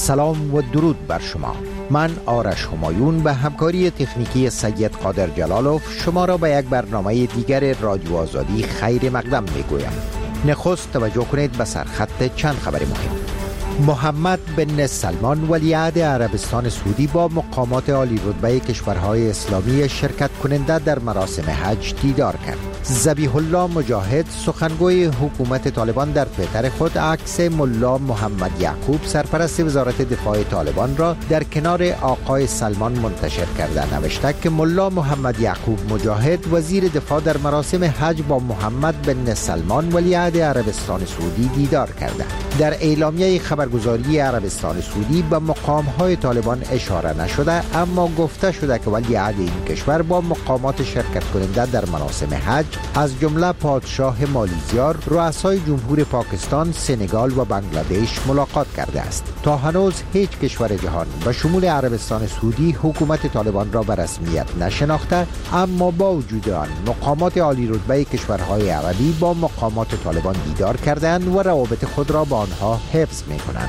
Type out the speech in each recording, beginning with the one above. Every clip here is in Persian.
سلام و درود بر شما. من آرش همایون به همکاری تکنیکی سید قادر جلالوف شما را به یک برنامه دیگر رادیو آزادی خیر مقدم میگویم. نخست توجه کنید به سرخط چند خبر مهم. محمد بن سلمان ولیعهد عربستان سعودی با مقامات عالی رتبه کشورهای اسلامی شرکت کننده در مراسم حج دیدار کرد. ذبیح الله مجاهد سخنگوی حکومت طالبان در توییتر خود عکس ملا محمد یعقوب سرپرست وزارت دفاع طالبان را در کنار آقای سلمان منتشر کرده نوشته که ملا محمد یعقوب مجاهد وزیر دفاع در مراسم حج با محمد بن سلمان ولیعهد عربستان سعودی دیدار کرده. در اعلامیه خبرگزاری عربستان سعودی به مقام‌های طالبان اشاره نشده، اما گفته شده که ولیعهد این کشور با مقامات شرکت کننده در مراسم حج از جمله پادشاه مالیزیا، رؤسای جمهور پاکستان، سنگال و بنگلادش ملاقات کرده است. تا هنوز هیچ کشور جهان به شمول عربستان سعودی حکومت طالبان را به رسمیت نشناخته، اما با وجود آن مقامات عالی رتبه کشورهای عربی با مقامات طالبان دیدار کردند و روابط خود را با آنها حفظ می‌کنند.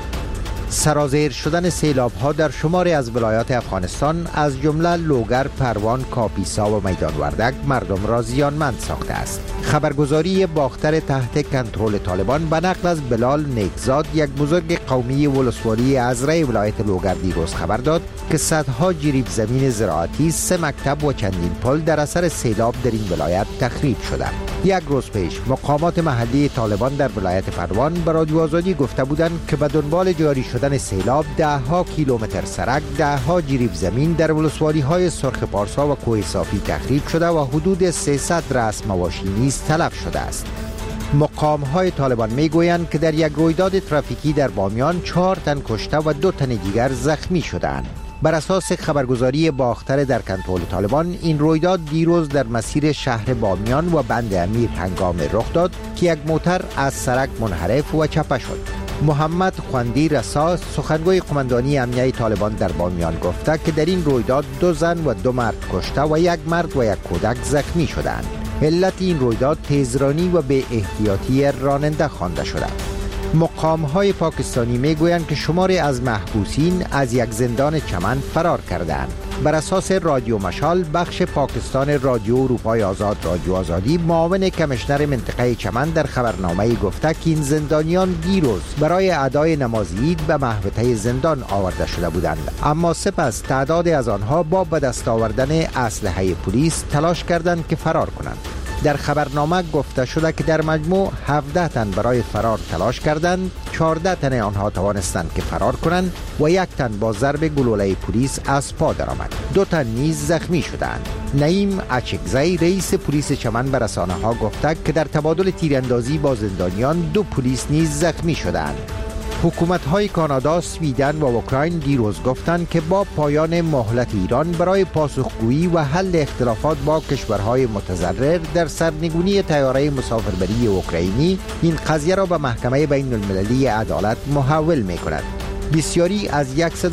سرازیر شدن سیلاب‌ها در شماری از ولایات افغانستان از جمله لوگر، پروان، کاپیسا و میدان وردک مردم را زیانمند ساخته است. خبرگزاری باختر تحت کنترل طالبان به نقل از بلال نیکزاد، یک بزرگ قومی ولسوالی ازرع ولایت لوگر دیروز خبر داد که صدها جریب زمین زراعتی، 3 مکتب و چندین پل در اثر سیلاب در این ولایت تخریب شدند. یک روز پیش مقامات محلی طالبان در ولایت پروان به رادیو آزادی گفته بودند که به دنبال جاری شدن سیلاب ده‌ها کیلومتر سرک، ده‌ها جریب زمین در ولسوالی‌های سرخ پارسا و کوه صافی تخریب شده و حدود 300 رأس مواشی نیز تلف شده است. مقام‌های طالبان می‌گویند که در یک رویداد ترافیکی در بامیان 4 تن کشته و 2 تن دیگر زخمی شدند. بر اساس خبرگزاری باختر در کنترل طالبان، این رویداد دیروز در مسیر شهر بامیان و بند امیر هنگام رخ داد که یک موتر از سرک منحرف و چپه شد. محمد خوندی رسا سخنگوی قماندانی امنیه طالبان در بامیان گفته که در این رویداد 2 زن و 2 مرد کشته و 1 مرد و 1 کودک زخمی شدند. علت این رویداد تیزرانی و بی احتیاطی راننده خوانده شده. مقام‌های پاکستانی میگویند که شماری از محبوسین از یک زندان چمن فرار کردند. بر اساس رادیو مشال، بخش پاکستان رادیو اروپای آزاد رادیو آزادی، معاون کمیشنر منطقه چمن در خبرنامه‌ای گفته که این زندانیان دیروز برای ادای نماز عید به محوطه زندان آورده شده بودند، اما سپس تعدادی از آنها با به دست آوردن اسلحه پلیس تلاش کردند که فرار کنند. در خبرنامه گفته شده که در مجموع 17 تن برای فرار تلاش کردند، 14 تن آنها توانستند که فرار کنند و 1 تن با ضرب گلوله پلیس از پا درآمد. 2 تن نیز زخمی شدند. نعیم اچکزی رئیس پلیس چمن به رسانه‌ها گفته که در تبادل تیراندازی با زندانیان 2 پلیس نیز زخمی شدند. حکومت‌های کانادا، سویدن و اوکراین دیروز گفتند که با پایان مهلت ایران برای پاسخگویی و حل اختلافات با کشورهای متضرر در سرنگونی طیاره مسافربری اوکراینی، این قضیه را به محکمه بین المللی عدالت محول می‌کند. بسیاری از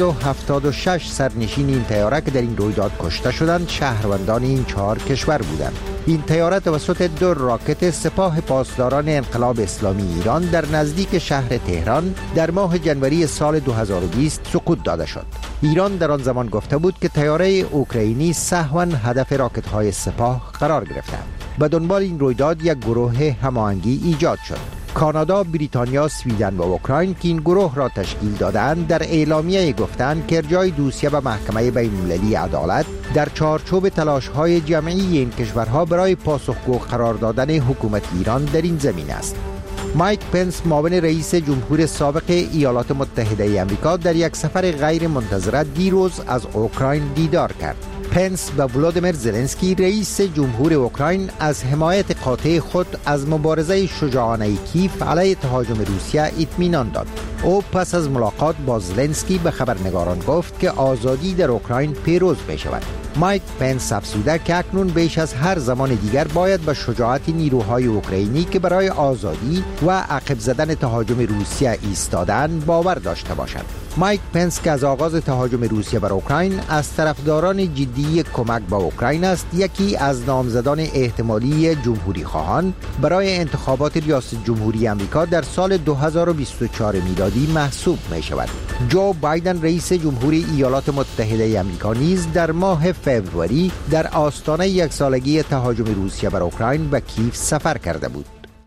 176 سرنشین این طیاره که در این رویداد کشته شدند شهروندان این 4 کشور بودند. این طیاره توسط 2 راکت سپاه پاسداران انقلاب اسلامی ایران در نزدیک شهر تهران در ماه جنوری سال 2020 سقوط داده شد. ایران در آن زمان گفته بود که طیاره اوکراینی سهواً هدف راکت‌های سپاه قرار گرفته. به دنبال این رویداد یک گروه هماهنگی ایجاد شد. کانادا، بریتانیا، سویدن و اوکراین که این گروه را تشکیل دادند در اعلامیه گفتند که ارجاع دوسیه به محکمه بین المللی عدالت در چارچوب تلاش‌های جمعی این کشورها برای پاسخگو قرار دادن حکومت ایران در این زمین است. مایک پنس معاون رئیس جمهور سابق ایالات متحده آمریکا در یک سفر غیر منتظره دیروز از اوکراین دیدار کرد. پنس به ولادیمیر زلنسکی رئیس جمهور اوکراین از حمایت قاطع خود از مبارزه شجاعانه کیف علیه تهاجم روسیه اطمینان داد. او پس از ملاقات با زلنسکی به خبرنگاران گفت که آزادی در اوکراین پیروز می شود. مایک پنس افزوده که اکنون بیش از هر زمان دیگر باید به شجاعت نیروهای اوکراینی که برای آزادی و عقب زدن تهاجم روسیه ایستادند باور داشته باشد. مایک پنس که از آغاز تهاجم روسیه بر اوکراین از طرفداران جدی کمک به اوکراین است، یکی از نامزدان احتمالی جمهوری خواهان برای انتخابات ریاست جمهوری آمریکا در سال 2024 میلادی محسوب می شود. جو بایدن رئیس جمهوری ایالات متحده آمریکا نیز در ماه فوریه در آستانه یک سالگی تهاجم روسیه بر اوکراین به کیف سفر کرده بود.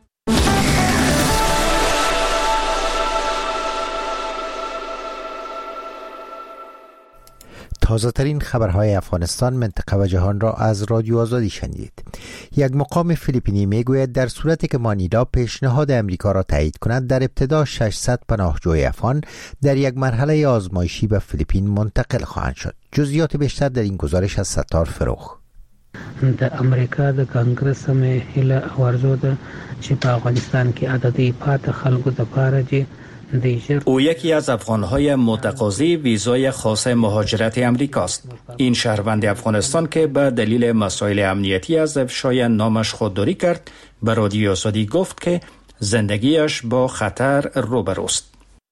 تازه ترین خبرهای افغانستان، منطقه و جهان را از رادیو آزادی شنیدید. یک مقام فیلیپینی میگوید در صورتی که مانیلا پیشنهاد امریکا را تایید کند، در ابتدا 600 پناهجوی افغان در یک مرحله آزمایشی به فیلیپین منتقل خواهند شد. جزئیات بیشتر در این گزارش از ستار فروخ. د امریکا د کانګرس مې هله ورزو ده چې په افغانستان کې عددي پات خلکو د پاره او یکی از افغان‌های متقاضی ویزای خاص مهاجرت امریکاست. این شهروند افغانستان که به دلیل مسائل امنیتی از افشای نامش خودداری کرد، به رادیو آزادی گفت که زندگیش با خطر روبروست.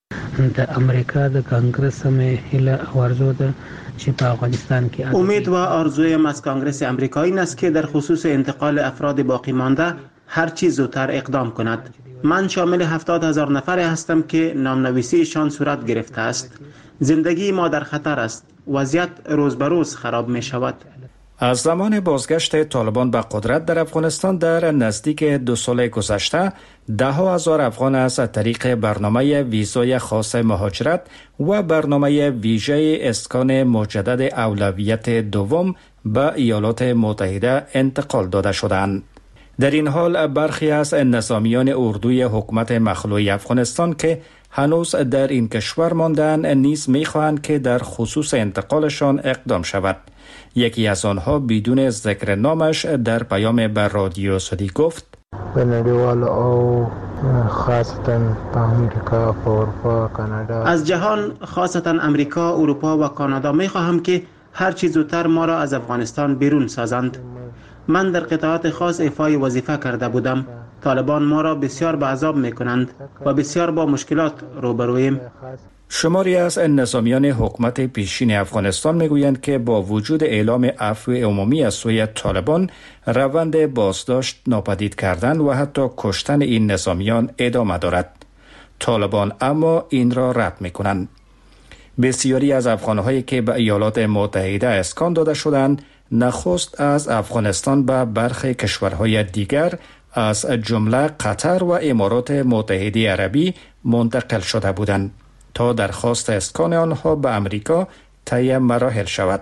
د امریکا د کانګرس مې هله ورزو ده چې په افغانستان کې امید و آرزویم از کانگرس امریکا این است که در خصوص انتقال افراد باقی مانده هر چه زودتر اقدام کند. من شامل 70,000 نفر هستم که نامنویسیشان صورت گرفته است. زندگی ما در خطر است. وضعیت روز به روز خراب می شود. از زمان بازگشت طالبان به قدرت در افغانستان در نزدیک 2 سال گذشته، 10,000 افغان از طریق برنامه ویزای خاص مهاجرت و برنامه ویژه اسکان مجدد اولویت دوم به ایالات متحده انتقال داده شدند. در این حال برخی از نظامیان اردوی حکومت مخلوع افغانستان که هنوز در این کشور ماندن نیز می‌خواهند که در خصوص انتقالشان اقدام شود. یکی از آنها بدون ذکر نامش در پیام به رادیو آزادی گفت: به نړیوال او خاصتا په امریکا او اروپا کانادا، از جهان خاصتا امریکا، اروپا و کانادا می‌خواهم که هر چه زودتر ما را از افغانستان بیرون سازند. من در قطاعات خاص ایفای وظیفه کرده بودم. طالبان ما را بسیار به عذاب میکنند و بسیار با مشکلات روبرویم. شماری از نظامیان حکومت پیشین افغانستان میگویند که با وجود اعلام عفو عمومی از سوی طالبان، روند بازداشت، ناپدید کردن و حتی کشتن این نظامیان ادامه دارد. طالبان اما این را رد میکنند. بسیاری از افغانهایی که به ایالات متحده اسکان داده شدند، نخست از افغانستان به برخی کشورهای دیگر از جمله قطر و امارات متحده عربی منتقل شده بودند تا درخواست اسکان آنها به امریکا طی مراحل شود.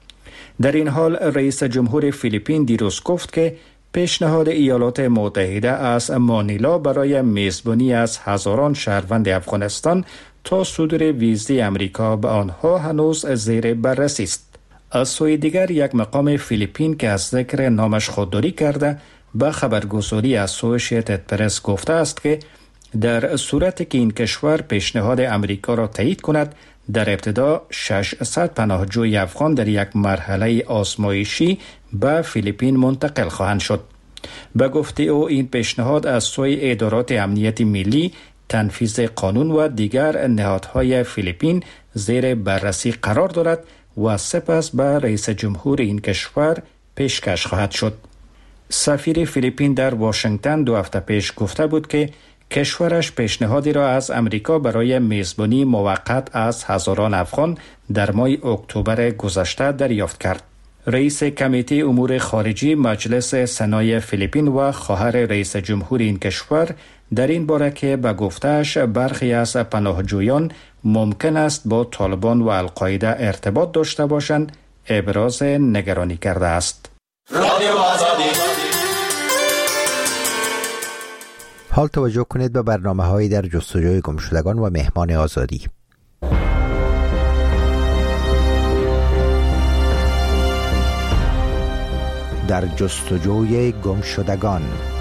در این حال رئیس جمهور فیلیپین دیروز گفت که پیشنهاد ایالات متحده از مانیلا برای میزبانی از هزاران شهروند افغانستان تا صدور ویزای امریکا به آنها هنوز زیر بررسی است. از سوی دیگر یک مقام فیلیپین که از ذکر نامش خودداری کرده به خبرگزاری اسوسییتد پرس گفته است که در صورتی که این کشور پیشنهاد امریکا را تایید کند، در ابتدا 600 پناهجوی افغان در یک مرحله آزمایشی به فیلیپین منتقل خواهند شد. به گفته او این پیشنهاد از سوی ادارات امنیت ملی، تنفیذ قانون و دیگر نهادهای فیلیپین زیر بررسی قرار دارد و سپس به رئیس جمهور این کشور پیشکش خواهد شد. سفیر فیلیپین در واشنگتن 2 هفته پیش گفته بود که کشورش پیشنهادی را از امریکا برای میزبانی موقت از هزاران افغان در ماه اکتبر گذشته دریافت کرد. رئیس کمیته امور خارجی مجلس سنای فیلیپین و خواهر رئیس جمهور این کشور در این باره که به گفته‌اش برخی از پناهجویان ممکن است با طالبان و القاعده ارتباط داشته باشند ابراز نگرانی کرده است. حال توجه کنید به برنامه‌های در جستجوی گمشدگان و مهمان آزادی. در جستجوی گمشدگان.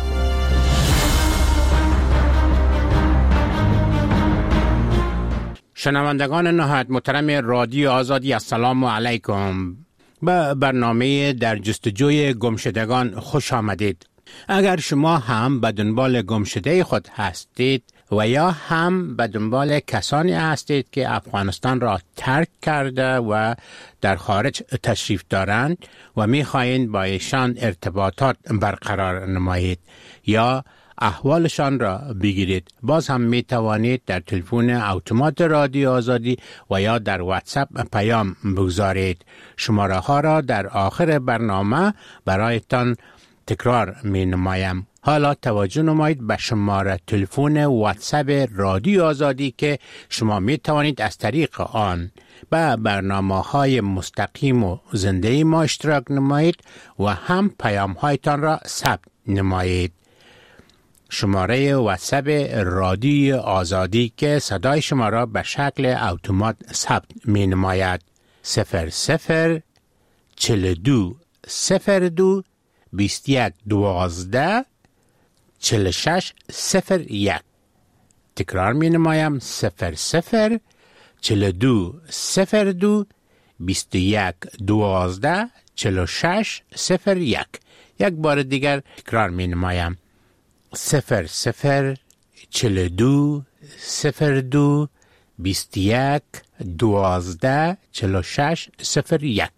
شنوندگان نهایت محترم رادیو آزادی، السلام علیکم. به برنامه در جستجوی گمشدگان خوش آمدید. اگر شما هم به دنبال گمشده خود هستید و یا هم به دنبال کسانی هستید که افغانستان را ترک کرده و در خارج تشریف دارند و می‌خواهید با ایشان ارتباطات برقرار نمایید یا احوالشان را بگیرید، باز هم می توانید در تلفن اتومات رادیو آزادی و یا در واتساپ پیام بگذارید. شماره ها را در آخر برنامه برایتان تکرار می نمایم. حالا توجه نمایید به شماره تلفن واتساپ رادیو آزادی که شما می توانید از طریق آن به برنامه‌های مستقیم و زنده ما اشتراک نمایید و هم پیام‌هایتان را ثبت نمایید. شماره واتساپ رادیو آزادی که صدای شما را به شکل اتومات ثبت می نماید 00 42 02 21 12 46 01. تکرار می نمایم 00 42 02 21 12 46 01. یک بار دیگر تکرار می نمایم 00 42 02 21 12 46 01.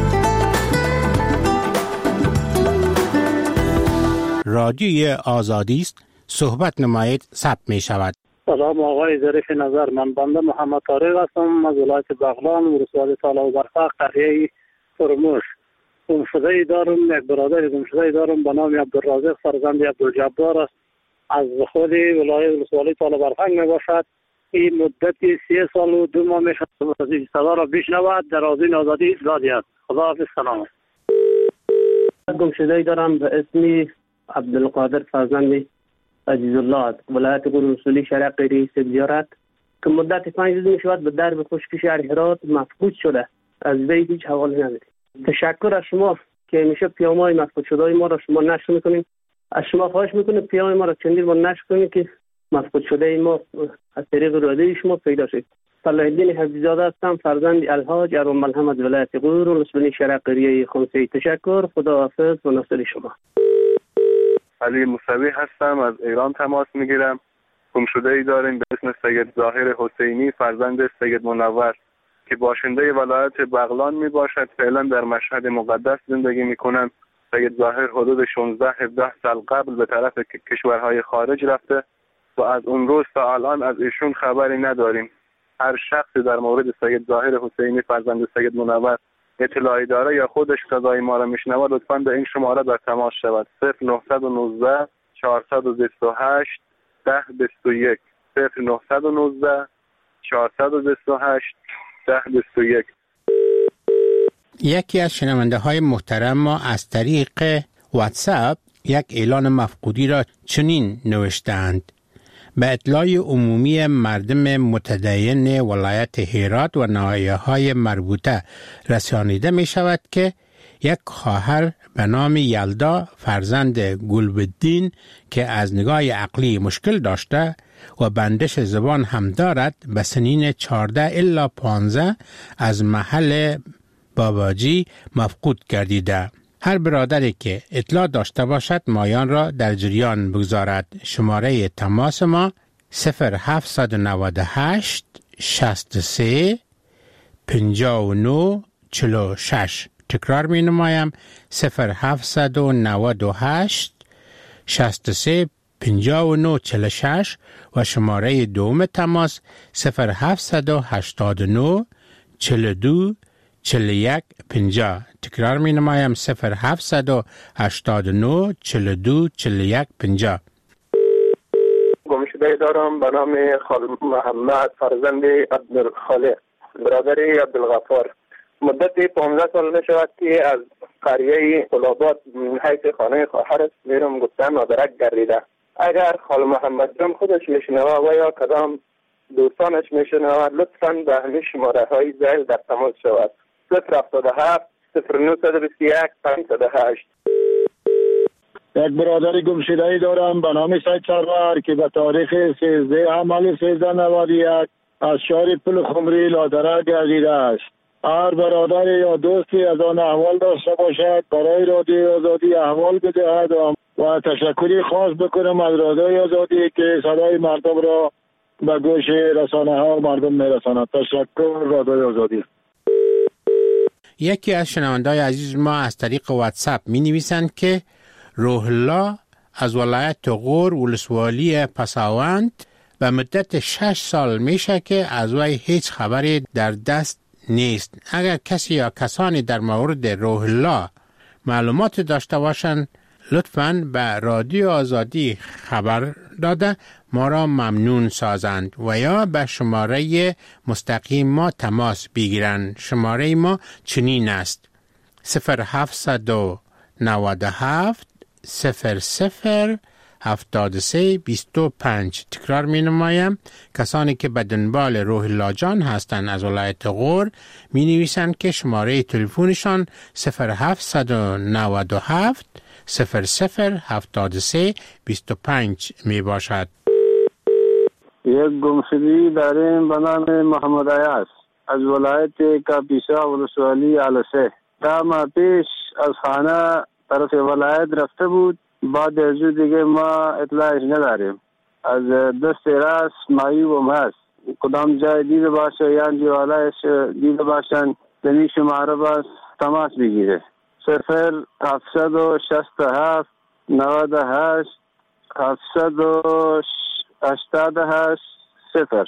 رادیوی آزادی است. صحبت نمایید ثبت می شود. سلام آقای ظریف نظر، من بنده محمد طارق هستم از ولایت بغلان، ولسوالی طالب برفق، قریه فرموش. گمشده دارم، یک برادر گمشده دارم به نام عبدالرازق فرزند عبدالجبار است. از خود ولسوالی طالب برفق می باشد. این مدت 3 سال و 2 ماه می شود صدا را بشنود. در آذین آزادی زادی است. خداحافظ. سلام. گمشده دارم به اسم عبدالقادر فرزند عزیزالله، ولایت قرمسولی شهر قریه سبزیارت که مدت 5 روز می شود به درب خشکی شهر هرات مفقود شده. از وی هیچ حوالی نداریم. تشکر از شما که همیشه پیام‌های مفقود شده ما را شما نشر میکنید. از شما خواهش میکنم پیام ما را چندین بار نشر کنید که مفقود شده ما از طریق رادیوی شما پیدا شد. صلاح الدین حفیظ‌زاده هستم، فرزند الحاج ارم ملهم از ولایت قرمسولی شهر قریه خمسی. تشکر. خداحافظ و ناصر شما. علی موسوی هستم، از ایران تماس میگیرم. گمشده‌ای داریم به اسم سید ظاهر حسینی فرزند سید منور که باشنده ولایت بغلان می باشد. فعلا در مشهد مقدس زندگی می کنند. سید ظاهر حدود 16-17 سال قبل به طرف کشورهای خارج رفته و از اون روز تا الان از ایشون خبری نداریم. هر شخصی در مورد سید ظاهر حسینی فرزند سید منور اطلاعی داره یا خودش صدای ما را میشنوه لطفاً به این شماره در تماس شود. 0919 428 1021 0919 428 1021. یکی از شنونده های محترم ما از طریق واتساپ یک اعلان مفقودی را چنین نوشتند: به اطلاع عمومی مردم متدین ولایت هرات و ناحیه‌های مربوطه رسانیده می شود که یک خواهر به نام یلدا فرزند گلبدین که از نگاه عقلی مشکل داشته و بندش زبان هم دارد به سنین 14 الی 15 از محل باباجی مفقود گردیده. هر برادری که اطلاع داشته باشد مایان را در جریان بگذارد. شماره تماس ما 0798 63 59 46. تکرار می نمایم 0798 63 59 46 و شماره دوم تماس 0789 42 41 50. تکرار می نمایم 0789 42 41 50. گمشده دارم به نام خال محمد فرزند عبدالخالق برادر عبدالغفار. مدت 15 سال می شود که از قریه طلابات حیث خانه خواهرش میرم گفتن مادرک گردیده. اگر خال محمد جان خودش میشنوه و یا کدام دوستانش میشنوه لطفاً به همین شماره های زیل در تماس شود. 077 0921 508. یک برادر گمشده‌ای دارم به نام سید سرور که به تاریخ 13 حمل 1391 از شهر پل خمری لادره گردیده است. هر برادر یا دوستی از آن احوال داشته باشد برای رادیو آزادی احوال بدهد و و تشکری خاص بکنم از رادیوی آزادی که صدای مردم را به گوش رسانه ها مردم میرساند. تشکر رادیوی آزادی. یکی از شنونده‌های عزیز ما از طریق واتساپ می نویسند که روح الله از ولایت غور ولسوالی پساوند و مدت 6 سال میشه که از وی هیچ خبری در دست نیست. اگر کسی یا کسانی در مورد روح الله معلومات داشته باشند لطفاً به رادیو آزادی خبر داده ما را ممنون سازند و یا به شماره مستقیم ما تماس بگیرند. شماره ما چنین است: 0797 00 73 25. تکرار می نمایم. کسانی که به دنبال روح الله جان هستند از ولایت غور می نویسند که شماره تلفنشان 0797 00 73 25 می باشد. یک گمشدگی داریم به نام محمد عیاض از ولایت کاپیسا ولسوالی علسه. تا ماه پیش از خانه طرف ولایت رفته بود، بعد از دیگه ما اطلاعش نداریم. از دست راست معیوب هست، کدام جای دیده باشه یا دیوالایش دیده باشن دنی شماره باز تماس بگیره. 0767 98 788 0.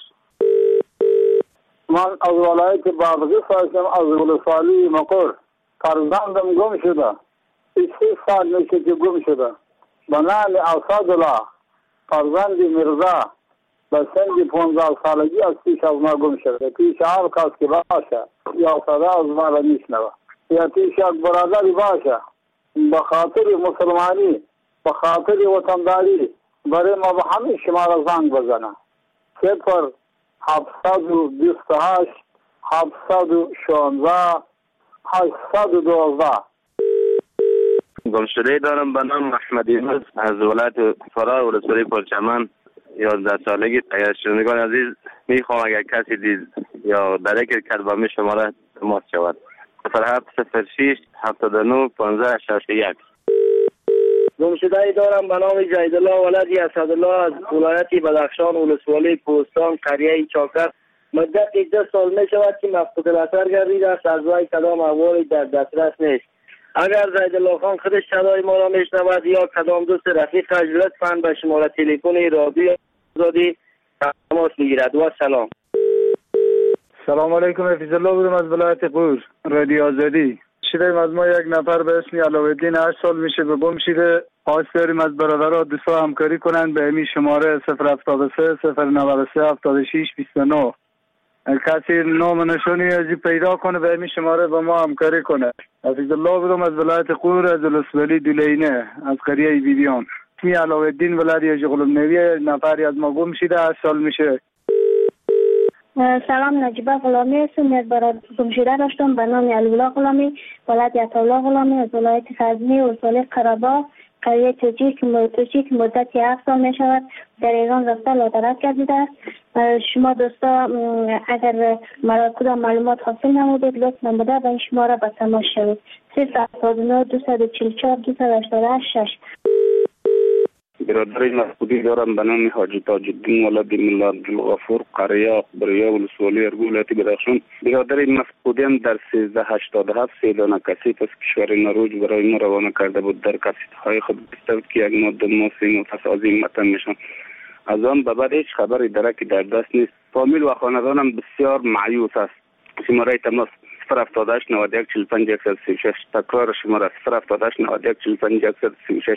من از ولایت بادغیس هستم، از ولسوالی مقر. فرزندم گم شده، 6 سال میشه که گم شده. به نام اسدالله فرزند مرزا به سن 15 سالگی از پیش از ما گم شده. پیش هر کس که باشه یا صدا از ما را میشنوه یا پیش یک برادری باشه به خاطر مسلمانی به خاطر وطنداری برای ما به همه شما را زنگ بزنه. 0728 716 812. گمشده دارم به نام احمد یونس از ولایت فرا ولسوالی پرچمن. 11 سالگی. اگر شنوندگان عزیز میخوام اگر کسی دید یا درک کرد با می شماره تماس شود. 0706 79 15 61. گمشده دارم به نام جیدالله ولدی اسدالله از ولایت بدخشان ولسوالی کوهستان قریه چاکر. مدت 2 سال می شود که مفقود الاثر گردیده است. از وی کدام احوالی در دسترس نیست. اگر جیدالله خان خودش صدای ما را میشنود یا کدام دوست رفیقش لطفاً به شماره تلفن رادیو آزادی تماس بگیرد. و سلام. سلام علیکم. حفیظ الله بودم از ولایت غور رادیو آزادی. شدیم از ما یک نفر به اسم علاءالدین 8 سال میشه به گم شده. خواست داریم از برادرها دوستا همکاری کنند به همین شماره 073 093 76 29. کسی نام نشانی ازی پیدا کنه به همین شماره با ما همکاری کنه. حفیظ الله بودم از ولایت غور از ولسوالی دولینه از قریه بیبیان. اسمی علاءالدین ولدی اجغلم نوی نفری از ما گم شده 8 سال میشه. سلام، نجیبه غلامی هستم. یک برادر گم شده داشتم به نام علی‌الله غلامی ولد عطاالله غلامی از ولایت غزنی ولسوالی قره‌باغ قریه توجی که مدت 7 سال می شود در ایران رفته لادرک گردیده است. شما دوستا اگر کدام معلومات حاصل نمودید لطفاً بده به این شماره به تماس شوید. 079 244 288 6. برادر مفقودی دارم به نام حاجی تاج الدین ولد ملا عبدالغفور قریه بریا ولسوالی ولایت بدخشان. برادر مفقودیم در 1387 سیلانه کثیف از کشور نروژ برای ما روانه کرده بود. در کثیف‌های خود گفته که یک ماده ماسی مفصل عظیم متن میشن. از آن به بعد هیچ خبری درکی در دست نیست. فامیل و خاندانم بسیار مایوس است. شماره تماس 078 91 45 136. تکرار شماره 078 91 45 136.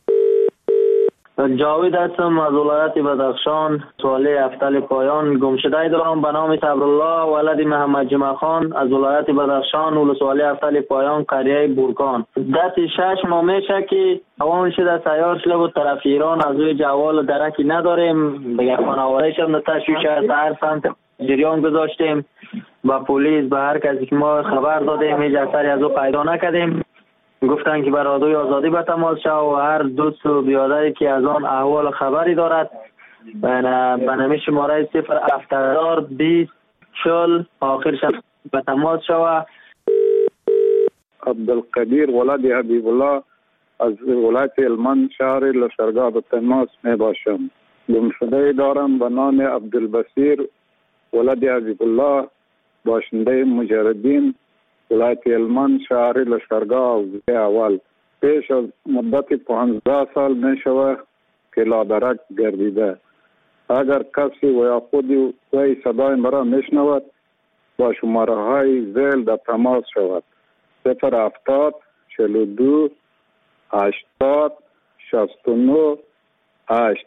جاوید هستم از ولایت بدخشان سوالی افتل پایان. گمشده دارم به نام صبرالله ولد محمد جمعه خان از ولایت بدخشان ولسوالی افتل پایان قریه بورکان. دست 6 ماه میشه که روان شده سیار شده بود طرف ایران. از روی جوال درکی نداریم. به خانواده‌اش هم تشویش از هر سمت جریان گذاشتیم. با پلیس به هر کسی که ما خبر دادیم هیچ اثری از او پیدا نکردیم. گفتن که بر رادیوی آزادی به تماس شو و هر دوست و بیادری که از آن احوال خبری دارد به نمی شماره 07020 40 آخرش به تماس شو. عبدالقدیر ولد حبیب الله از ولایت هلمند شهر لشکرگاه به تماس می باشم. گمشده دارم به نام عبدالبصیر ولد حبیب الله، باشنده مجردین، ولایت هلمند شهر لشکرگاه اول. پیش از مدت 15 سال می شود که لادرک گردیده. اگر کسی و یا خودی وی صدای مرا میشنود با شماره های ذیل در تماس شود: 070 42 80 69 8.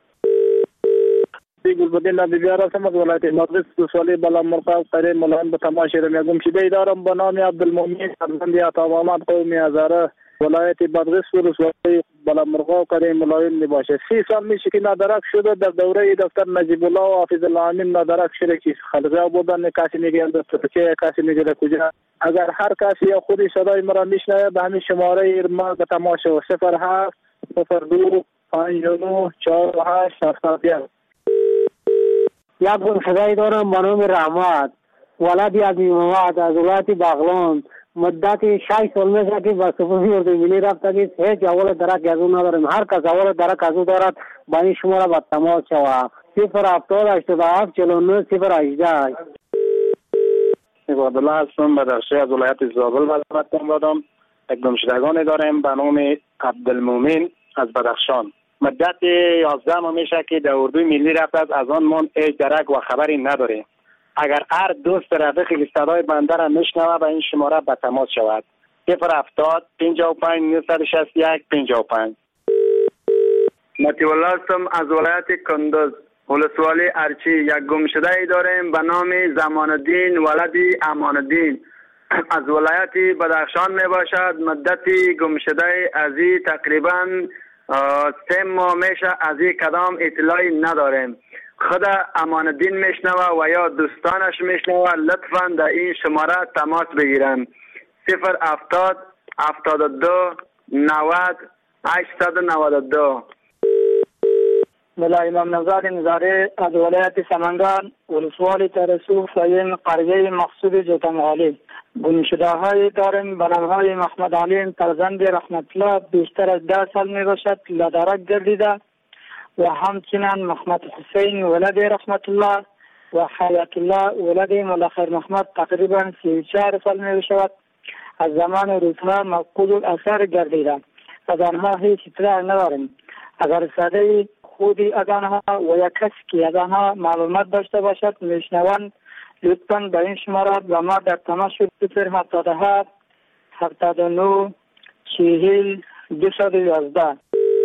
گلبدین بیار هستم از ولایت مقدس دوسالی بالا مرقاب قریب ملان به تماشای رمی. گمشده دارم به نام عبدالمومن فرزند عطا محمد قومی هزاره، ولایت مقدس دوسالی بالا مرقاب قریب ملایم می باشه. 30 سال میشه که نادرک شده. در دوره دکتر نجیب الله و حافظ الله امین نادرک شده که خلقه بودن. کسی میگه در ترکیه، کسی میگه در کجا. اگر هر کسی یا خودی صدای مرا میشنوه به همین شماره ما به تماشا: 07 02 59 48 71. یک گمشده دارم به نام رحمت ولد عبدی محمد از ولایت بغلان. مدت 6 سال میشه که به سپاهی اردوی ملی رفته که هیچ اول درک از او نداریم. هر کس اول درک از او دارد با این شماره به تماس شود: 070 87 49 018. عبدالله هستم، بدخشی از ولایت زابل وزارت دادم. یک گمشدگان داریم به نام عبدالمومن از بدخشان. مدت 11 ماه میشه که در اردوی ملی رفته از آن من هیچ درک و خبری نداره. اگر هر دوست رفیقی صدای بنده را میشنوه به این شماره به تماس شود: 070 55 961 55. مطیع الله هستم از ولایت کندوز، ولسوالی ارچی. یک گمشده ای داریم به نام زمان الدین ولد امان الدین از ولایت بدخشان می باشد. مدت گمشده ازی تقریبا 3 ماه میشه، از این کدام اطلاعی نداریم. خود امان الدین میشنوه و یا دوستانش میشنوه، لطفا در این شماره تماس بگیرن: 070 72 90 892. ملا امام نزاد نظاری از ولایت سمنگان، ولسوالی ترسو ساین قریه مقصود جوتمغالی. گمشده های داریم به نام های محمد علی فرزند رحمت الله، بیشتر از 10 سال می باشد لادرک گردیده، و همچنین محمد حسین ولد رحمت الله و حیات الله ولد ملخیر محمد تقریبا 34 سال می شود. از زمان روزها مفقود الاثر گردیده. از آنها هیچ اطلاع نداریم. اگر صدای خودی از آنها و یا کسی که از آنها معلومات داشته باشد میشنوند، لطفاً به این شماره به ما در تماس شد: 077 79 40 211.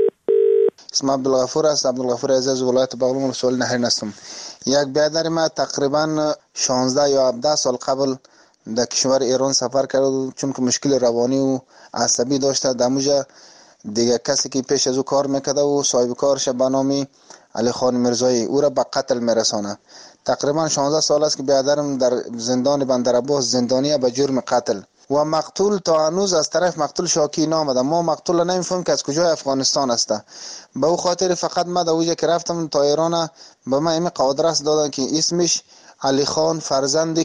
اسم عبدالغفور است. عبدالغفور عزیز، ولایت بغلان، ولسوالی نهرین هستم. یک برادر ما تقریبا 16 یا 17 سال قبل در کشور ایران سفر کرد، چون که مشکل روانی و عصبی داشته. دموجه دیگه کسی که پیش از او کار میکرده و صاحب کارش به نام علی خان مرزایی او را به قتل میرسانه. تقریبا 16 سال است که برادرم در زندان بندرعباس زندانی به جرم قتل و مقتول تا هنوز از طرف مقتول شاکی نامده. ما مقتول نمیفهمیم که از کجای افغانستان است. به او خاطر فقط ما در اوجه که رفتم تا ایران به ما این آدرس دادن که اسمش علی خان فرزند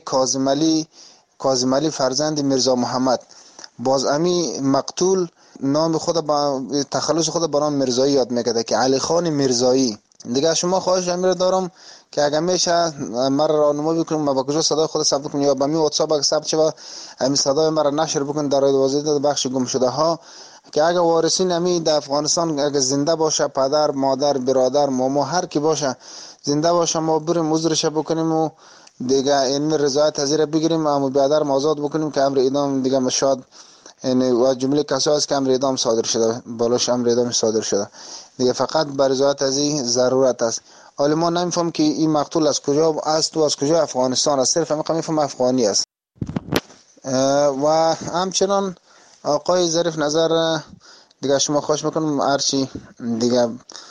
کاظم علی فرزند میرزا محمد. باز امی مقتول نام خود با تخلص خود با نام مرزایی یاد میکرده که علی خان مرزایی. دیگه شما خواهش امیر دارم که اگر میشه مرا راهنمایی بکنید ما با کجا صدای خود ثبت کنیم، یا با می واتساپ اگه ثبت شه همین صدای مرا نشر بکنید در واسطه بخش گم شده ها، که اگه وارثین امی در افغانستان اگه زنده باشه، پدر مادر برادر ماما هر کی باشه زنده باشه، ما بریم عذرش بکنیم و دیگه این رضایت حاضر بگیریم، اما برادر آزاد بکنیم که امر اعدام دیگه مشاد و جمله کسایی است که امر اعدام صادر شده، بالاش امر اعدام صادر شده دیگه، فقط بر رضایت از این ضرورت است. حالا ما نمیفهم که این مقتول از کجا است و از کجا افغانستان است، صرف میفهم افغانی است. و همچنان آقای ظریف نظر دیگه شما خواهش میکنم هرچی دیگه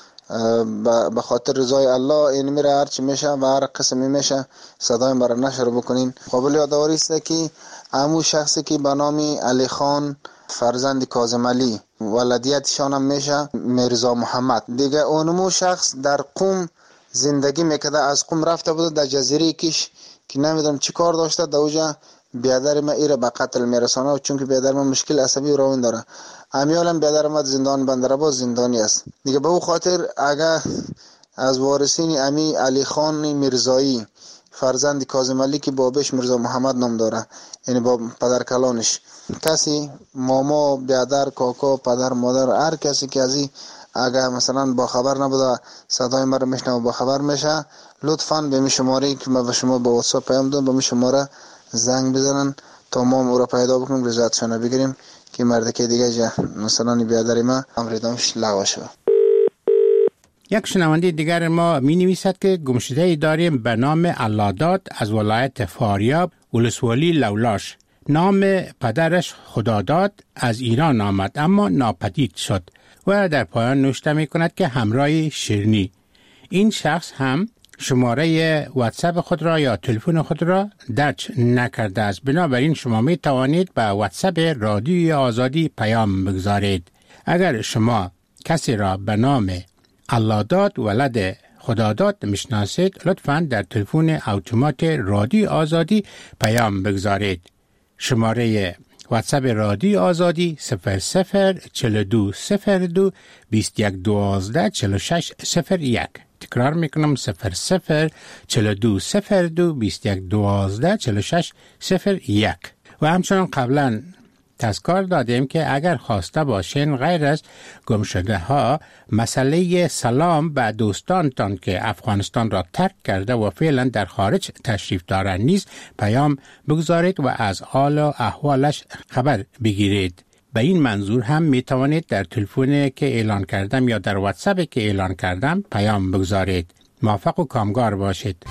به خاطر رضای الله این میره هرچی میشه و هر قسمی میشه صدای مرا نشر بکنین. قابل یادآوری است که همون شخصی که به نام علی خان فرزند کاظم علی ولدیتشان هم میشه میرزا محمد، دیگه اونمو شخص در قم زندگی میکرده، از قم رفته بوده در جزیره کش که نمیدونم چی کار داشته، در اوجا بیادر ما ایره به قتل میرسانه و چون که بیادر ما مشکل عصبی و روان داره. امیالم بیادر ما زندان بندرعباس زندانی است دیگه. به او خاطر اگر از وارثین امی علی خان میرزایی فرزند کاظم علی که بابش میرزا محمد نام داره، یعنی با پدر کلانش، کسی ماما، بیادر، کاکا، پدر، مادر، هر کسی که ازی اگر مثلا با خبر نبوده صدای ما رو میشنه و با خبر میشه، لطفاً به می شماره که ما به شما با واتساپ پیام دادم به می شماره زنگ بزنن تا ما او را پیدا بکنیم، رضایتشان بگیریم که مرد که دیگه مثلا بیادر ما امر دامش لغو شود. یک شنونده دیگر ما می نویسد که گمشده داریم به نام علاداد از ولایت فاریاب، ولسوالی لولاش. نام پدرش خداداد از ایران آمد اما ناپدید شد و در پایان نوشته می کند که همراه شیرنی. این شخص هم شماره واتساپ خود را یا تلفن خود را درج نکرده است. بنابراین شما می توانید به واتساپ رادیوی آزادی پیام بگذارید. اگر شما کسی را به نام علاداد ولد خداداد میشناسید، لطفاً در تلفن اتومات رادیو آزادی پیام بگذارید. شماره واتساپ رادیو آزادی 004202 2112 4601. تکرار میکنم 004202 2112 4601. و همچنان قبلا تذکر دادیم که اگر خواسته باشین غیر از گمشده ها مسئله سلام به دوستانتان که افغانستان را ترک کرده و فعلا در خارج تشریف دارند نیز پیام بگذارید و از حال و احوالش خبر بگیرید. به این منظور هم می توانید در تلفن که اعلان کردم یا در واتساپ که اعلان کردم پیام بگذارید. موفق و کامگار باشید.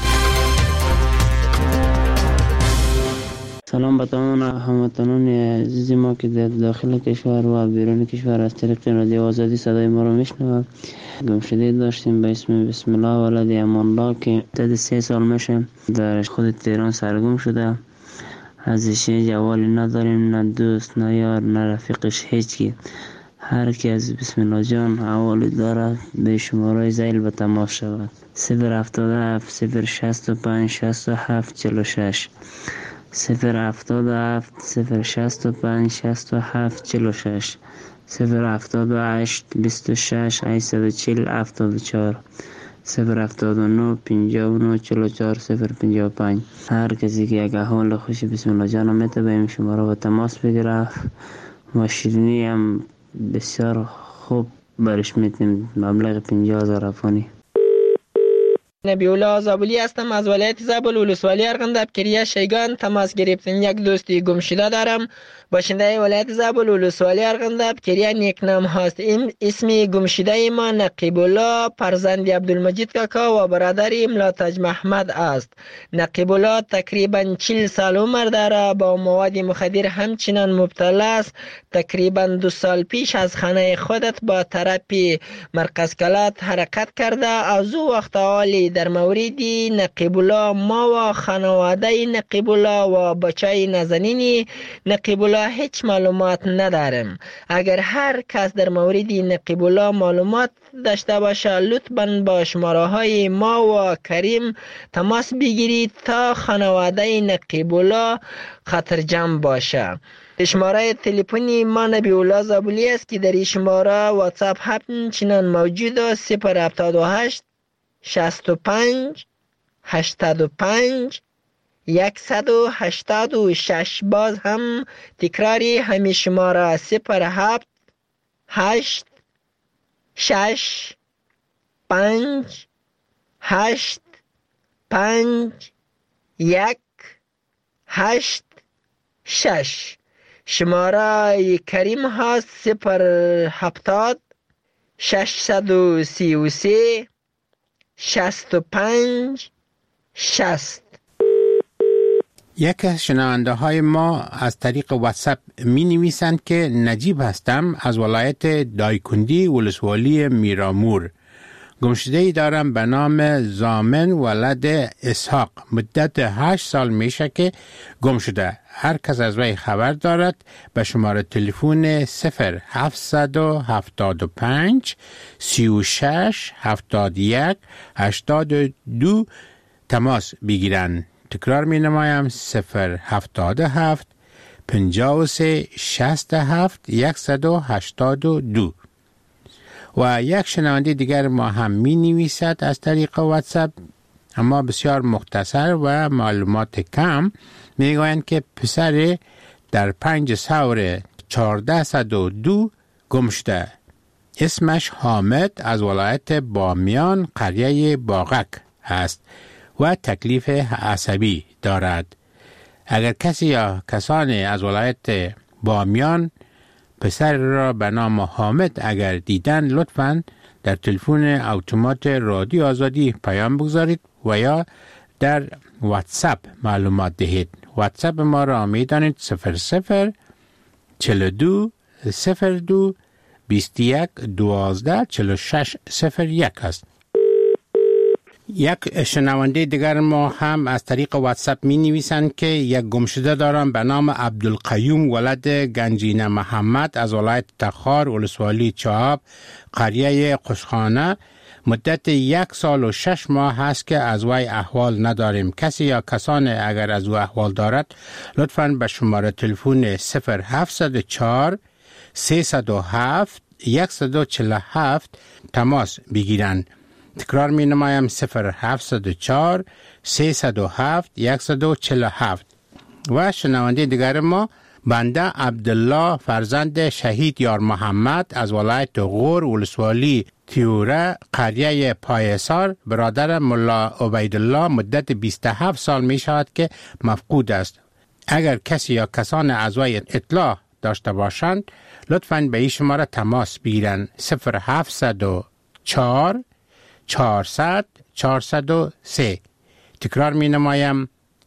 سلام به تمام هموطنان عزیز ما که در داخل کشور و بیرون کشور از طریق رادیو آزادی صدای ما رو میشنوند. گمشده داشتیم به اسم بسم الله ولد امان الله که مدت 3 سال میشه در خود تهران سرگم شده. ازش جوالی نداریم، نه دوست، نه یار، نه رفیقش، هیچی. هر کی از بسم الله جان حوالی داره به شماره زیل به تماس شود. 077 065 67 46 077 065 67 46 078 26 840 74 079 59 44 055. هر کسی که یک حال خوشی بسم الله جان میته به این شماره و تماس بگیره و شیرینی هم بسیار خوب برش میتیم. مبلغ 50,000 افغانی. نبی‌الله زابلی هستم از ولایت زابل ولسوالی ارغنداب کریه شیگان تماس گرفتن. یک دوستی گمشده دارم باشنده ولایت زابل ولسوالی ارغنداب کریه نیکنام هست. این اسمی گمشده ما نقیب الله فرزند عبدالمجید کاکا و برادر ملاتج محمد است. نقیب الله تقریبا 40 سال عمر داره، با مواد مخدر همچنان مبتلا است. تقریبا 2 سال پیش از خانه خودت با طرف مرکز کلات حرکت کرده. از او وقت حالی در مورد نقیب الله ما و خانواده نقیب الله و بچه نازنین نقیب الله هیچ معلومات ندارم. اگر هر کس در مورد نقیب الله معلومات داشته باشه لطفاً با شماره های ما و کریم تماس بگیرید تا خانواده نقیب الله خطرجم باشه. شماره تلفنی ما نبی‌الله زابلی است که در این شماره واتساپ همچنان موجود است. 078 65 85 186. باز هم تکراری همین شماره 07 8 6 5 8 5 1 8 6. شماره کریم هست 070 633 65 60. یک از شنونده های ما از طریق واتساپ می نویسند که نجیب هستم از ولایت دایکندی ولسوالی میرامور. گمشده‌ای دارم به نام زامن ولد اسحاق. مدت 8 سال میشه که گم شده. هر کس از وی خبر دارد به شماره تلفن 0775 36 71 82 تماس بگیرند. تکرار می نمایم 077 53 67 182. و یک شنونده دیگر ما هم می نویسد از طریق واتساپ، اما بسیار مختصر و معلومات کم. می گویند که پسر در 5 سور 1402 گم شده. اسمش حامد از ولایت بامیان قریه باغک است و تکلیف عصبی دارد. اگر کسی یا کسانی از ولایت بامیان پسر را به نام حامد اگر دیدن، لطفاً در تلفن اتومات رادیو آزادی پیام بگذارید و یا در واتساپ معلومات دهید. واتساپ ما را می دانید 00 42 02 21 12 46 01 است. یک شنونده دیگر ما هم از طریق واتساپ می نویسند که یک گمشده دارم به نام عبدالقیوم ولد گنجینه محمد از ولایت تخار ولسوالی چهاب قریه قشخانه. مدت 1 سال و 6 ماه هست که از وی احوال نداریم. کسی یا کسانی اگر از او احوال دارد لطفاً به شماره تلفن 0704 307 147 تماس بگیرند. تکرار می نمایم 0704 307 147. و شنونده دیگر ما بنده عبدالله فرزند شهید یار محمد از ولایت غور ولسوالی تیوره قریه پایسار برادر ملا عبیدالله مدت 27 سال می شود که مفقود است. اگر کسی یا کسان از وی اطلاع داشته باشند لطفاً به این شماره تماس بگیرند 0704 400 403. تکرار می نمایم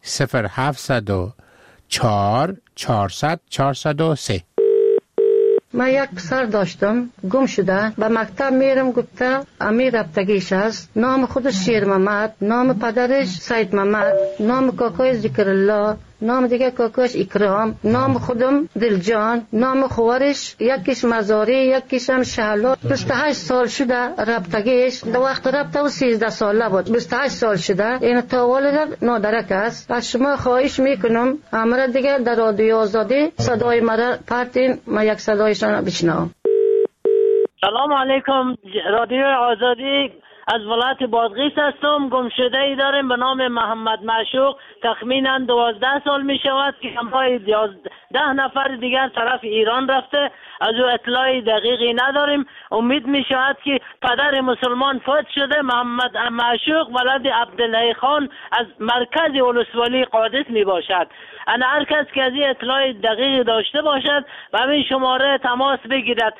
0704 400 403. من یک پسر داشتم گم شده، به مکتب میرم گفته امیر رفتگیش است. نام خودش شیر محمد، نام پدرش سید محمد، نام کاکایش ذکر الله، نام دیگه کاکاش اکرام، نام خودم دلجان، نام خوارش یکیش مزاری یکیش هم شهلا. 28 سال شده رفتگیش. در وقت رفته و 13 ساله بود. 28 سال شده. این تا والد نادرک است. از شما خواهش میکنم امر دیگه در رادیو آزادی صدای مرا پرتین، ما یک صدایشان بشنوم. سلام علیکم. رادیو آزادی از ولایت بادغیس هستم. گمشده ای داریم به نام محمد معشوق. تخمینا 12 سال می شود که همراه 10 نفر دیگر طرف ایران رفته. از او اطلاعی دقیقی نداریم. امید می شود که پدر مسلمان فوت شده. محمد معشوق ولد عبدالله خان از مرکز ولسوالی قادس می باشد. انا هر کس که از این اطلاع دقیقی داشته باشد و همین شماره تماس بگیرد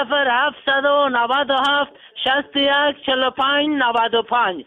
0797 61 45 95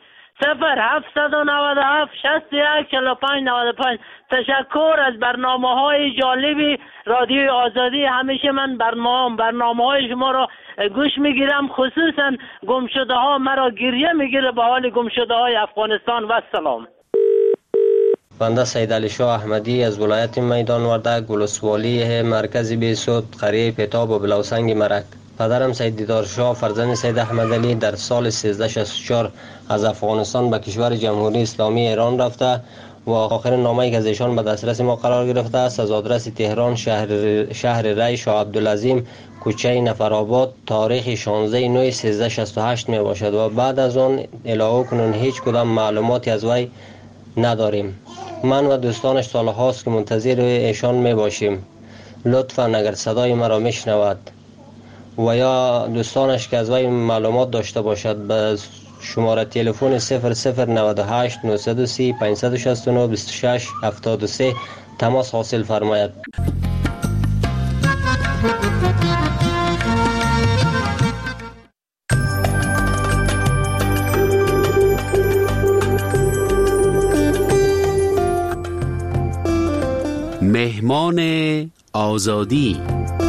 0797 61 45 95. تشکر از برنامه‌های جالبی رادیو آزادی. همیشه من برنامه‌های شما را گوش میگیرم، خصوصا گمشده ها مرا گریه میگیره به حال گمشده های افغانستان. و سلام. بنده سید علی شاه احمدی از ولایت میدان وردک ولسوالی مرکز بیسود قریه پتاب و بلوسنگ مرک. پدرم سید دیدار شاه فرزند سید احمد علی در سال 1364 از افغانستان به کشور جمهوری اسلامی ایران رفته و آخرین نامه‌ای که از ایشان به دسترس ما قرار گرفته است از آدرس تهران شهر ری شاه عبدالعظیم کوچه نفرآباد تاریخ 16/9/1368 می باشد و بعد از آن الهو کنون هیچ کدام معلوماتی از وی نداریم. من و دوستانش سالهاست که منتظر ایشان می باشیم. لطفاً اگر صدای مرا میشنود و یا دوستانش که از وی معلومات داشته باشد به شماره تلفن 0098 930 569 26 73 تماس حاصل فرماید. مهمان آزادی.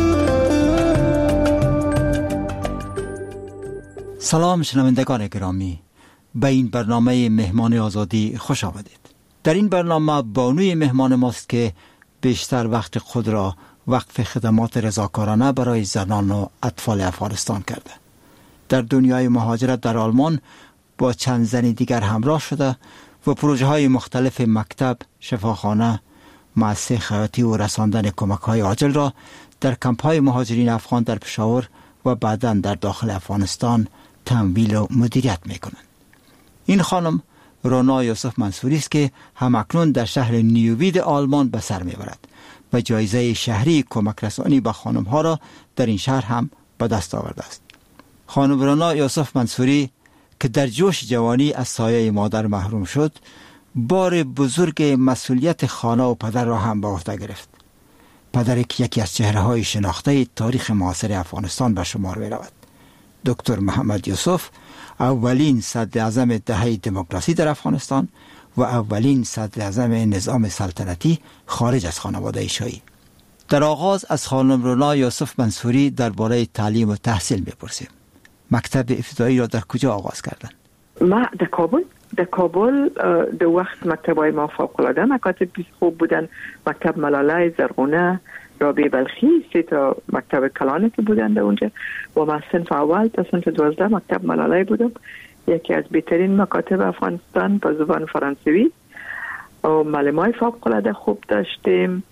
سلام شنوندگان گرامی، به این برنامه مهمان آزادی خوش آمدید. در این برنامه بانوی مهمان ماست که بیشتر وقت خود را وقف خدمات رضاکارانه برای زنان و اطفال افغانستان کرده. در دنیای مهاجرت در آلمان با چند زن دیگر همراه شده و پروژه های مختلف مکتب، شفاخانه، مؤسسه خیاطی و رساندن کمک های عاجل را در کمپ های مهاجرین افغان در پشاور و بعداً در داخل افغانستان تمویل و مدیریت می کنند. این خانم رونا یوسف منصوری است که همکنون در شهر نیووید آلمان به سر می برد و جایزه شهری کمک رسانی به خانم ها را در این شهر هم به دست آورده است. خانم رونا یوسف منصوری که در جوش جوانی از سایه مادر محروم شد، بار بزرگ مسئولیت خانه و پدر را هم به عهده گرفت. پدر که یکی از چهره‌های شناخته تاریخ معاصر افغانستان به شمار می رود. دکتر محمد یوسف اولین صدر اعظم دهه دموکراسی در افغانستان و اولین صدر اعظم نظام سلطنتی خارج از خانواده شاهی. در آغاز از خانم رونا یوسف منصوری درباره تعلیم و تحصیل می‌پرسیم. مکتب ابتدایی را در کجا آغاز کردند؟ ما در کابل در وقت مکتب‌های ما فوق‌العاده مکاتب خوب بودن. مکتب ملاله، زرغونه، رابعه بلخی، 3 تا مکتب کلانه که بودن در اونجا و ما صنف اول تا صنف 12 مکتب ملاله بودم. یکی از بهترین مکاتب افغانستان با زبان فرانسوی و معلمای فوق‌العاده خوب داشتیم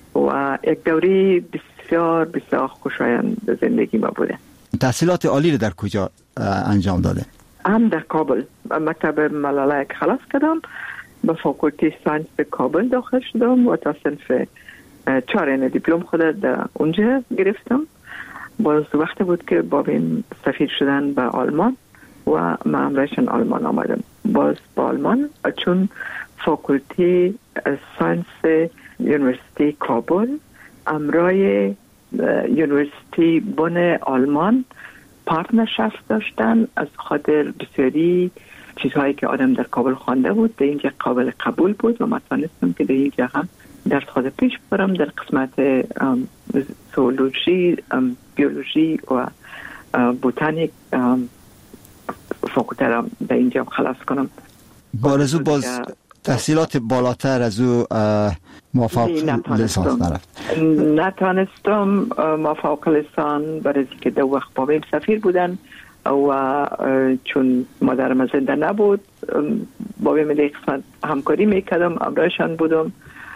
و یک دوره بسیار خوشایند زندگی ما بوده. تحصیلات عالی را در کجا انجام داده؟ هم در کابل مکتب ملاله که خلاص کردم، به فاکولته ساینس به کابل داخل شدم و تا صنف 4 دیپلم خود در اونجا گرفتم. باز وقت بود که بابیم سفیر شدن به آلمان و من امرایشان آلمان آمدم. باز با آلمان چون فاکولته ساینس یونیورسیتی کابل امرای یونیورسیتی بن آلمان پارتنرشپ داشتن، از خاطر بسیاری چیزهایی که آدم در کابل خوانده بود در اینجا قابل قبول بود و من تانستم که در اینجا هم درس خود پیش برم در قسمت زولوژی، بیولوژی و بوتانیک فاکولته را در اینجا خلاص کنم. بارزو باز تحصیلات بالاتر از او موفق لیسانس نرفت؟ نتانستم موفق لیسان برای که در وقت بابیم سفیر بودن و چون مادرم زنده نبود بابیم در قسمت همکاری میکردم، امرایشان بودم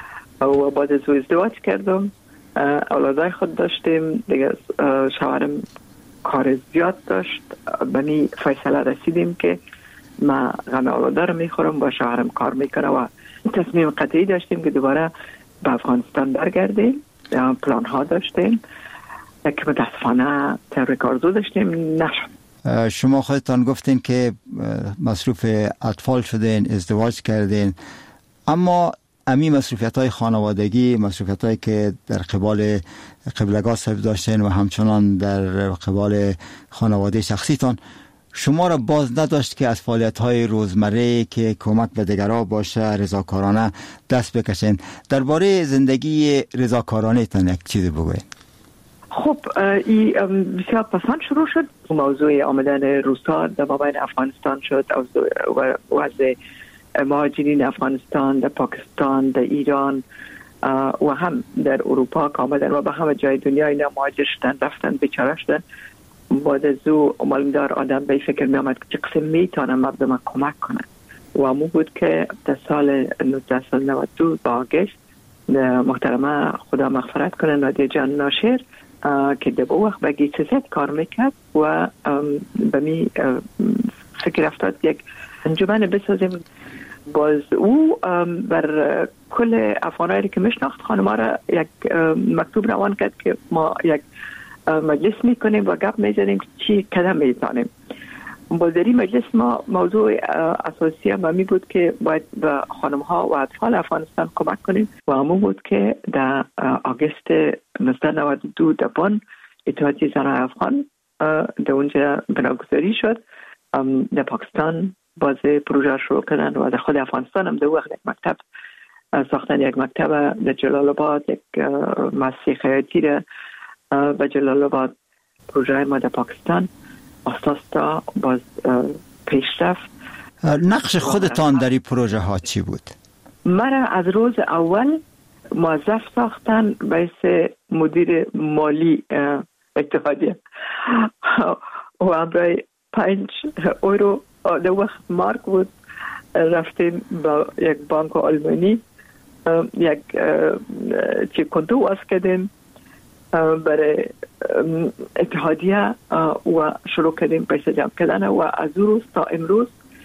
و بعد از او ازدواج کردم، اولادای خود داشتیم دیگه. شوهرم کار زیاد داشت، بنی فیصله رسیدیم که ما غم اولادا رو میخورم با شوهرم کار میکنه و تصمیم قطعی داشتیم که دوباره به افغانستان برگردیم. پلان ها داشتیم که متاسفانه تبریک آرزو داشتیم، نشد. شما خودتان گفتین که مصروف اطفال شدین، ازدواج کردین، اما امی مصروفیت های خانوادگی، مصروفیت هایی که در قبال قبلگاه صاحب داشتین و همچنان در قبال خانواده شخصیتان شما را باز نداشت که از فعالیت‌های روزمره که کمک به دیگران باشه رضاکارانه دست بکشین. درباره زندگی رضاکارانه تان یک چیزی بگوید. خب این بسیار پسند شروع شد. موضوع آمدن روس‌ها در مابین افغانستان شد و وضع مهاجرین افغانستان در پاکستان، در ایران و هم در اروپا که آمدن و به همه جای دنیا اینا مهاجر شدن، رفتن، بیچاره شدن. بعد از او معلومدار آدم به فکر می آمد که چه قسم میتونم مردم کمک کنن و امو بود که در سال 1992 با آگست محترمه خدا مغفرت کنه نادیه جان ناشر که در وقت به گیسزت کار میکرد و به می فکر افتاد یک انجمن بسازیم. باز او بر کل افغانایی که میشناخت خانما را یک مکتوب روان کرد که ما یک مجلس میکنیم و گپ میزنیم که چی قدم میزنیم. باز در این مجلس ما موضوع اساسی هم می بود که باید به خانم ها و اطفال افغانستان کمک کنیم و همون بود که در آگست 1992 در بن اتحادیه زنان افغان در اونجا بناگذاری شد. در پاکستان باز پروژه شروع کردن و در خود افغانستان هم در وقت یک مکتب ساختن، یک مکتب در جلال آباد، یک مؤسسه خیاطی را به جلال آباد. پروژه ما در پاکستان اساس تا باز پیش رفت. نقش خودتان در این پروژه ها چی بود؟ مرا از روز اول موظف ساختن باعث مدیر مالی اتحادیه و برای 5 یورو در وقت مارک بود رفتیم با یک بانک آلمانی یک چی کنتو واس کردیم برای اتحادیه و شروع کردیم پیسه جمع کردن و از روز تا امروز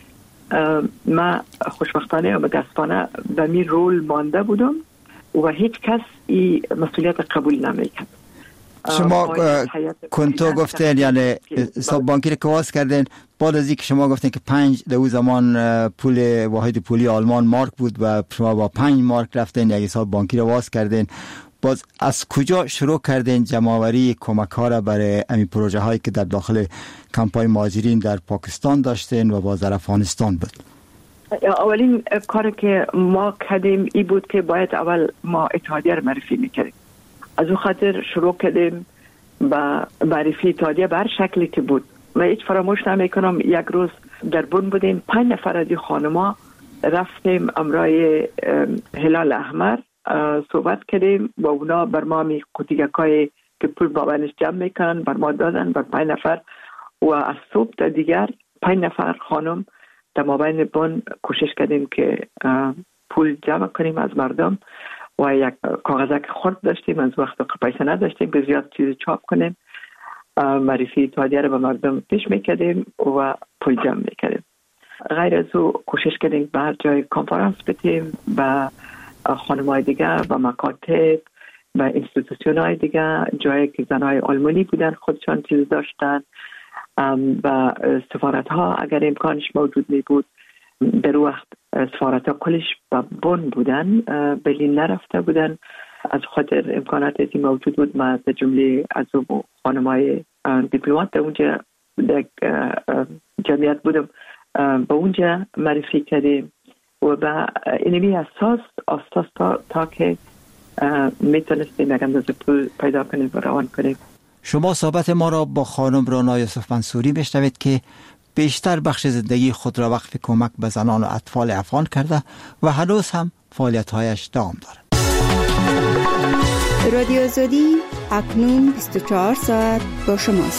ما خوشبختانه و متاسفانه به می رول مانده بودم و هیچ کس این مسئولیت قبول نمیکرد. شما کنتو گفتین یعنی حساب بانکی رو کواس کردین، بعد از اینکه شما گفتین که 5 در اون زمان پول واحد پولی آلمان مارک بود و شما با 5 مارک رفتین یک حساب بانکی رو واس کردین، باز از کجا شروع کردین جمع‌آوری کمک‌ها را برای این پروژه هایی که در داخل کمپ‌های مهاجرین در پاکستان داشتین و باز در افغانستان بود؟ اولین کاری که ما کردیم این بود که باید اول ما اتحادیه رو معرفی میکردیم. از اون خاطر شروع کردیم با معرفی اتحادیه بر شکلی که بود. و هیچ فراموش نمیکنم یک روز در بن بودیم، 5 نفر از خانما رفتیم امرای هلال احمر صحبت کردیم و اونا بر ما می قوطیگکای که پول بابنش جمع میکنن بر ما دادن بر 5 نفر و از صبح تا دیگر 5 نفر خانم در مابین بن کوشش کردیم که پول جمع کنیم از مردم و یک کاغذک خرد داشتیم، از وقت پیسه نداشتیم که زیاد چیز چاپ کنیم. معرفی اتحادیه رو به مردم پیش میکردیم و پول جمع میکردیم. غیر از او کوشش کردیم به هر جای کنفرانس بدیم، به خانم‌های دیگه، به مکاتب، به اینستیتوشن های دیگه، جایی که زنای آلمانی بودن خودشان چیز داشتن، و سفارت ها اگر امکانش موجود می بود. در وقت سفارت ها کلش به بن بودن، برلین نرفته بودن، از خاطر امکاناتی موجود بود. ما در جمله از او خانم‌های دیپلمات اونجا در جمعیت بودم، به اونجا معرفی کردیم و به اینمی اساس تا که میتونستیم یک اندازه پول پیدا کنیم و روان کنیم. شما صحبت ما را با خانم رانا یوسف منصوری بشنوید که بیشتر بخش زندگی خود را وقف کمک به زنان و اطفال افغان کرده و هنوز هم فعالیت‌هایش دوام دارد. رادیو آزادی اکنون 24 ساعت با شماست.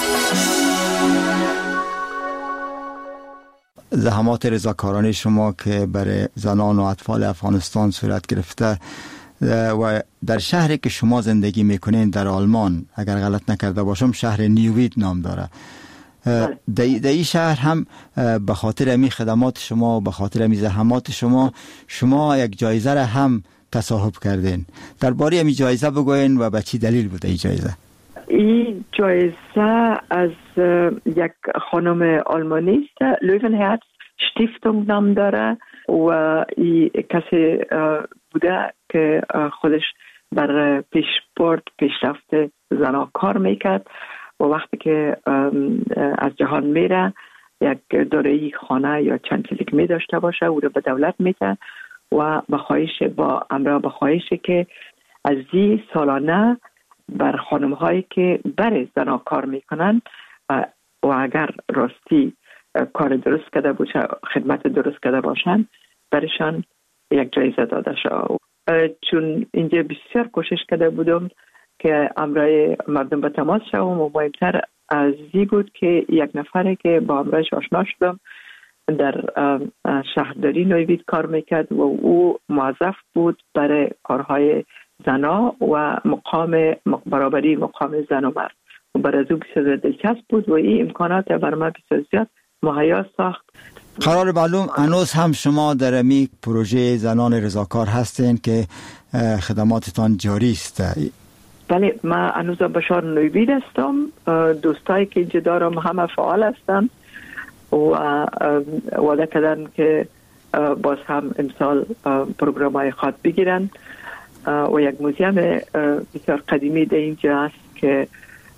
زحمات رضاکارانه شما که برای زنان و اطفال افغانستان صورت گرفته و در شهری که شما زندگی میکنین در آلمان، اگر غلط نکرده باشم شهر نیوید نام داره، در این شهر هم به خاطر امی خدمات شما، به خاطر امی زحمات شما یک جایزه را هم تصاحب کردین. درباره امی جایزه بگوین و به چی دلیل بوده این جایزه؟ این جایزه از یک خانم آلمانی است، لوونهرتز شتیفتونگ نام داره و این کسی بوده که خودش بر پیشرفت زنها کار میکرد و وقتی که از جهان میره یک دارایی خانه یا چند چیزی که می داشته باشه او رو به دولت میده و با امرا بخواهش که از این سالانه بر خانم هایی که برای زنها کار میکنن و اگر راستی کار درست کرده باشه، خدمت درست کرده باشن، برشان یک جایزه داده شد. چون اینجا بسیار کوشش کرده بودم که امرای مردم به تماس شدم و مهمتر از این بود که یک نفره که با امرایش آشنا شدم در شهرداری نویوید کار میکرد و او موظف بود برای کارهای زنا و برابری مقام زن و مرد و برای از او بسیار دلچسب بود و این امکانات بر من بسیار زیاد مهیا ساخت. قرار معلوم هنوز هم شما در امی پروژه زنان رضاکار هستین که خدماتتان جاری است؟ بله، من هنوز بشار نویوید هستم. دوستایی که اینجا دارم همه فعال هستن و وعده کردن که باز هم امسال پروگرام های خاص بگیرن و یک موزیم بسیار قدیمی در اینجا هست که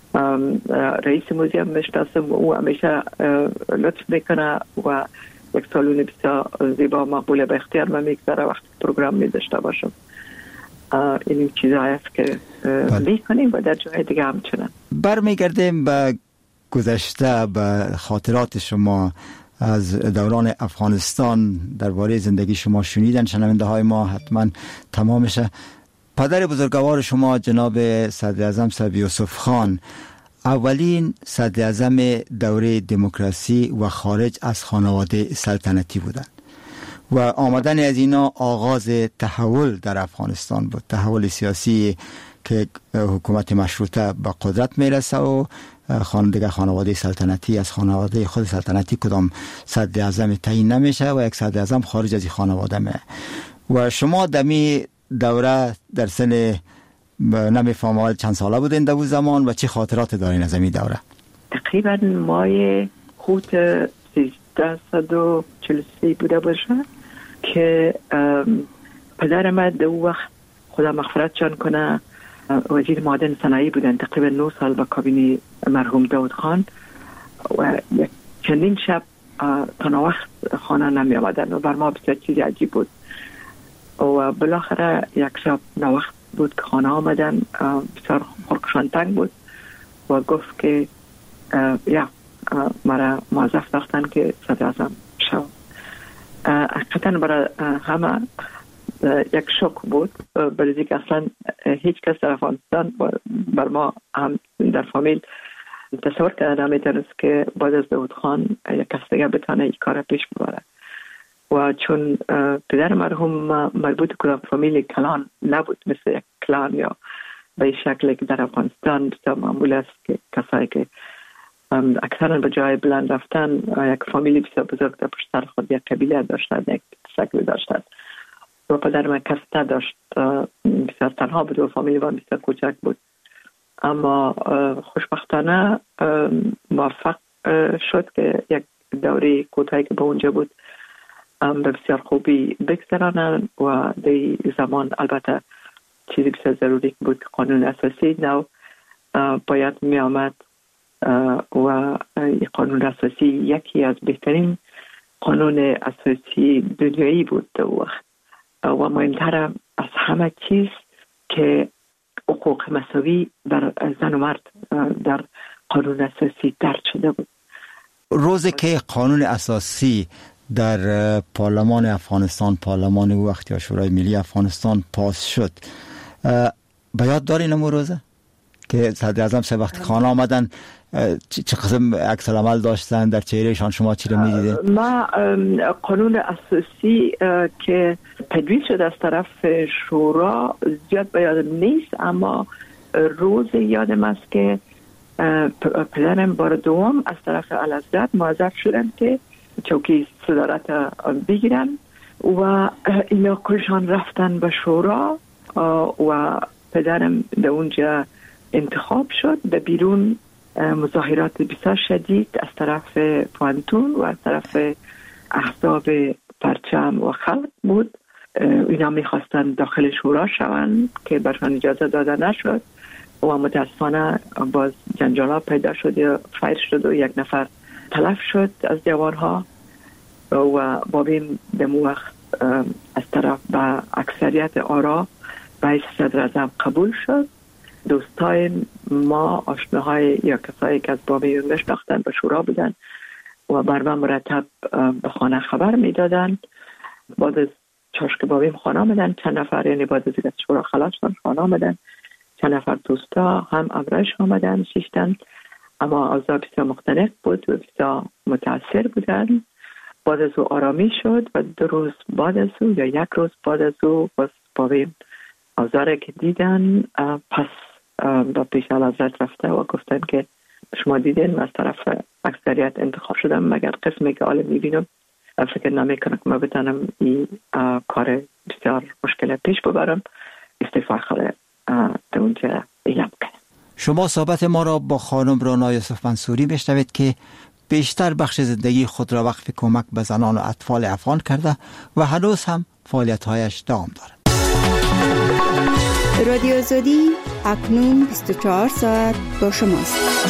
رئیس موزیم میشناسم و او همیشه لطف میکنه و یک سالون بسیار زیبا مقبول به اختیار من میگذاره وقتی پروگرام میداشته باشم. این چیزهایی است که میکنیم و در جای دیگه همچنان. برمیگردیم به گذشته، به خاطرات شما از دوران افغانستان. درباره زندگی شما شنیدن شنونده های ما حتما تمامشه. پدر بزرگوار شما جناب صدر اعظم صاحب یوسف خان اولین صدر اعظم دوره دموکراسی و خارج از خانواده سلطنتی بودند و آمدن از اینا آغاز تحول در افغانستان بود، تحول سیاسی که حکومت مشروطه به قدرت میرسه و خانواده سلطنتی از خانواده خود سلطنتی کدام صدر اعظم تعیین نمیشه و یک صدر اعظم خارج از این خانواده میه. و شما دمی دوره در سن نمیفهمم چند ساله بودین در اون زمان و چه خاطرات دارین از این دوره؟ تقریبا ماه خود 1343 بوده باشه که پدر من در وقت خدا مغفرت جان کنه وزیر معدن صنایع بودن، تقریبا 9 سال با کابینه مرحوم داود خان و چندین شب تا وقت خانه نمی آمدن و بر ما بسیار چیزی عجیب بود و بالاخره یک شب وقت بود که خانه آمدن، بسیار خورکشان تنگ بود و گفت که مرا موظف داشتن که صدر اعظم شو. حقیقتا برای همه یک شوک بود، برای که اصلا هیچ کس در افغانستان بر ما هم در فامیل تصور کرده نمیتونست که بعد از داود خان یک کس دیگه بتانه این کار پیش ببره و چون پدر مرحوم مربوط که فامیل کلان نبود، مثل یک کلان یا به شکلی که در افغانستان بسیار معمول است که کسایی که اکثرا به جای بلند رفتن یک فامیلی بسیار بزرگ در پشت سر خود یک قبیله داشتن، یک شکل داشتن و پدر من کس نداشت، بسیار تنها بود و فامیلی من بسیار کوچک بود. اما خوشبختانه موفق شد که یک دوره کوتاهی که به اونجا بود به بسیار خوبی بگذرانند و در زمان البته چیزی بسیار ضروری بود که قانون اساسی نو باید می آمد و قانون اساسی یکی از بهترین قانون اساسی دنیایی بود در وقت و مهمتر از همه چیز که حقوق مساوی بر زن و مرد در قانون اساسی درج شده بود. روزی که قانون اساسی در پارلمان افغانستان، پارلمان وقت یا شورای ملی افغانستان پاس شد، به یاد دارین اون روزه که صدر اعظم سه وقت خانه آمدن چه قسم عکس العمل داشتن در چهرهشان، شما چی رو می‌دیدید؟ ما قانون اساسی که تدوین شد از طرف شورا زیاد به یادم نیست، اما روز یادم است که پدرم بار دوم از طرف اعلیحضرت موظف شدن که چوکی صدارت بگیرن و اینا کلشان رفتن به شورا و پدرم در اونجا انتخاب شد. در بیرون مظاهرات بسیار شدید از طرف پوانتون و از طرف احزاب پرچم و خلق بود. اینا میخواستن داخل شورا شوند که برشان اجازه داده نشد و متاسفانه باز جنجالا پیدا شد و فایر شد و یک نفر تلف شد از جوانها و بابیم در وقت از طرف با اکثریت آرا باعث صدر اعظم قبول شد. دوستای ما، آشناهای یا کسایی که از بابیم میشناختن به شورا بودن و بر من مرتب به خانه خبر میدادن. بعد از چاشک بابیم خانه آمدن چند نفر، یعنی بعد از اینکه شورا خلاص شد خانه آمدن چند نفر دوستا هم امرش آمدن شیشتن، اما اوضاع بسیار مختلف بود و بسیار متاثر بودن. بعد از او آرامی شد و 2 روز بعد از او یا 1 روز بعد از او باز بابیم اوضاع که دیدن پس با پیش اعلیحضرت رفته و گفتن که شما دیدین از طرف اکثریت انتخاب شدم، مگر قسمی که حالا میبینم فکر نمیکنم که ما بتانم این کار بسیار مشکل پیش ببرم، استعفا خاله در اونجا اعلام کنم. شما صحبت ما را با خانم رانا یوسف منصوری بشنوید که بیشتر بخش زندگی خود را وقف کمک به زنان و اطفال افغان کرده و هنوز هم فعالیت‌هایش دوام دارد. رادیو آزادی اکنون 24 ساعت با شماست.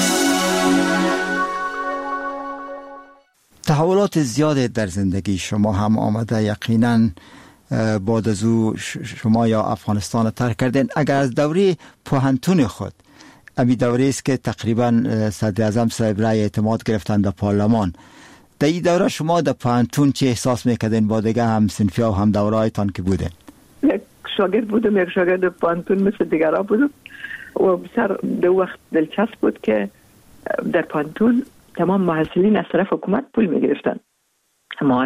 تحولات زیاد در زندگی شما هم آمده، یقینا بعد از او شما یا افغانستان را ترک کردین. اگر از دوره پوهنتون خود، امی دوره است که تقریبا صدر اعظم صاحب رای اعتماد گرفتن در پارلمان، در این دوره شما در پوهنتون چه احساس میکردین با دیگه هم صنفی و هم دورهایتان که بودین؟ یک شاگرد بودم، یک شاگرد پوهنتون مثل دیگرها بودم و بسیار در وقت دلچسب بود که در پوهنتون تمام محصلین از طرف حکومت پول میگرفتن، اما انا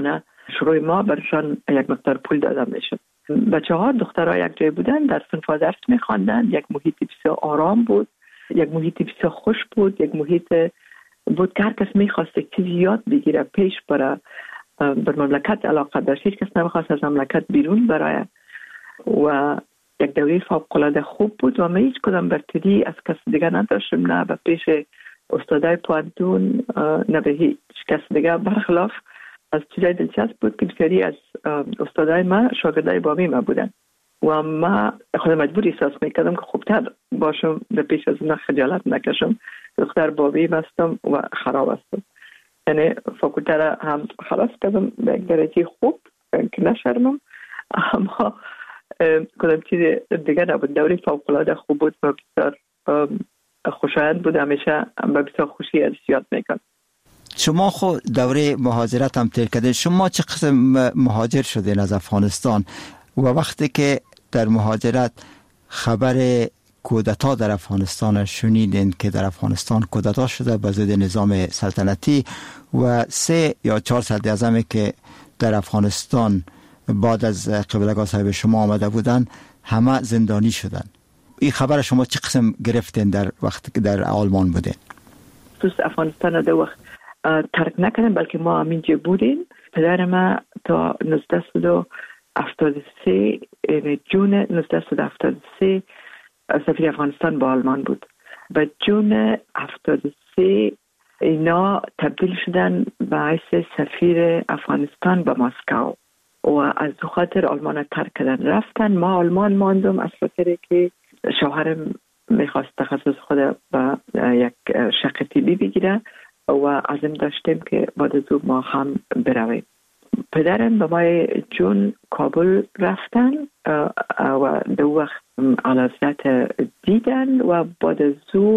شروع ما برشان یک مقدار پول داده میشد. بچه ها دخترها یک جای بودن، در صنف درس میخواندن، یک محیط بسیار آرام بود، یک محیط بسیار خوش بود، یک محیط بود که هر کس میخواست یک چیزی یاد بگیره پیش بره، بر مملکت علاقه داشت، هیچ کس نمیخواست از مملکت بیرون برای و یک دوره فوق‌العاده خوب بود و ما هیچ کدام برتری از کس دیگه نداشتیم، نه به پیش استادای پوانتون نه به هیچ کس دیگه. برخلاف از چیزای دلچسب بود که بسیاری از استادای ما شاگردای بابی ما بودن و ما خودم مجبور احساس میکردم که خوبتر باشم به پیش از اونا خجالت نکشم. دختر بابی هستم و خراب هستم، یعنی فاکولته را هم خلاص کردم به یک درجه خوب که نشرمم، اما کدام چیز دیگه نبود. دوره فوق‌العاده خوب بود و بسیار خوشایند بود، همیشه به بسیار خوشی از یاد میکنم. شما خود دوره مهاجرت هم تیر کردین، شما چه قسم مهاجر شدین از افغانستان و وقتی که در مهاجرت خبر کودتا در افغانستان شنیدین که در افغانستان کودتا شده به ضد نظام سلطنتی و 3 یا 4 صدراعظمی که در افغانستان بعد از قبلگاه صاحب شما آمده بودن همه زندانی شدن، این خبر شما چه قسم گرفتین در وقتی که در آلمان بودین؟ دوست افغانستان در وقت ترک نکردیم، بلکه ما همینجا بودیم. پدر ما تا 1973 جون 1973 سفیر افغانستان با آلمان بود. و جون 73 اینا تبدیل شدن به حیث سفیر افغانستان به مسکو و از دو خاطر آلمان ترک کردن رفتن. ما آلمان ماندم از خاطر که شوهرم میخواست تخصص خود به یک شق طبی بگیره و عزم داشتیم که بعد از ما هم برویم. پدرم به ما جون کابل رفتن و دو وقت علازت دیدن و بعد از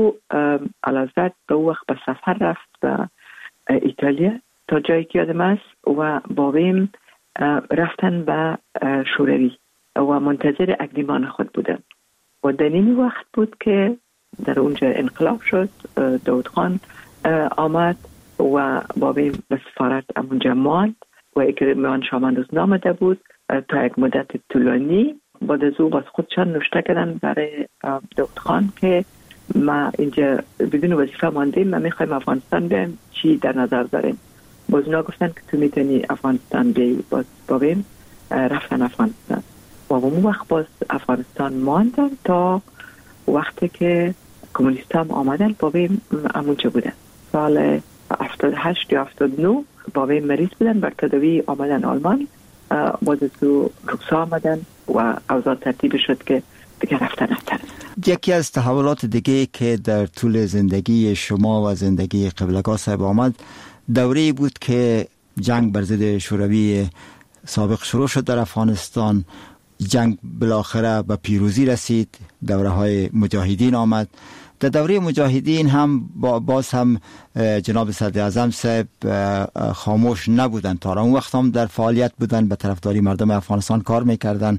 علازت دو وقت به سفر رفت به ایتالیا تا جایی که یادم است و بابیم رفتن به شوروی و منتظر اقدیمان خود بودن و در این وقت بود که در اونجا انقلاب شد، داود خان آمد و بابیم به سفارت اونجا ماند و اکرمان شامان روز نامده بود تا یک مدت طولانی. بعد از او باز خودشان نوشته کردن برای داود خان که ما اینجا بدون وظیفه ماندیم، ما میخوایم افغانستان بیایم، چی در نظر داریم؟ باز اونا گفتن که تو میتونی افغانستان بیایی. باز بابیم رفتن افغانستان و اون وقت باز افغانستان ماندن تا وقتی که کمونیست هم آمدن. بابیم همونجا بودن. سال 78 یا 79 بابیم مریض بودن، بر تداوی آمدن آلمان. باز از او رخصا آمدن و اوضاع ترتیب شد که دیگه رفتن نتر. یکی از تحولات دیگه که در طول زندگی شما و زندگی قبلگاه صاحب آمد دوره بود که جنگ بر ضد شوروی سابق شروع شد در افغانستان. جنگ بالاخره به پیروزی رسید، دوره های مجاهدین آمد. در دوره مجاهدین هم باز هم جناب صدر اعظم صاحب خاموش نبودن، تا اون وقت هم در فعالیت بودن، به طرفداری مردم افغانستان کار میکردن.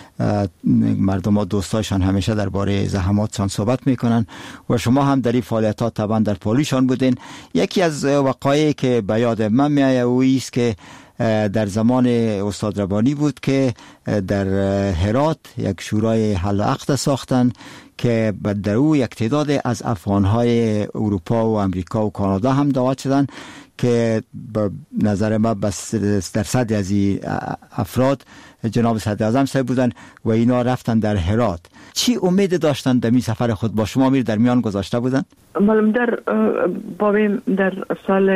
مردم ها دوستایشان همیشه درباره زحماتشان صحبت میکنن و شما هم در این فعالیتات طبعا در پالیشان بودین. یکی از وقایعی که به یاد من میآید او است که در زمان استاد ربانی بود که در هرات یک شورای حل عقد ساختن که در او یک تعداد از افغانهای اروپا و امریکا و کانادا هم دعوت شدن که به نظر ما بس درصد از این افراد جناب صدر اعظم صاحب بودن و اینا رفتن در هرات. چی امید داشتن در می سفر خود؟ با شما میر در میان گذاشته بودن؟ معلوم در بابیم در سال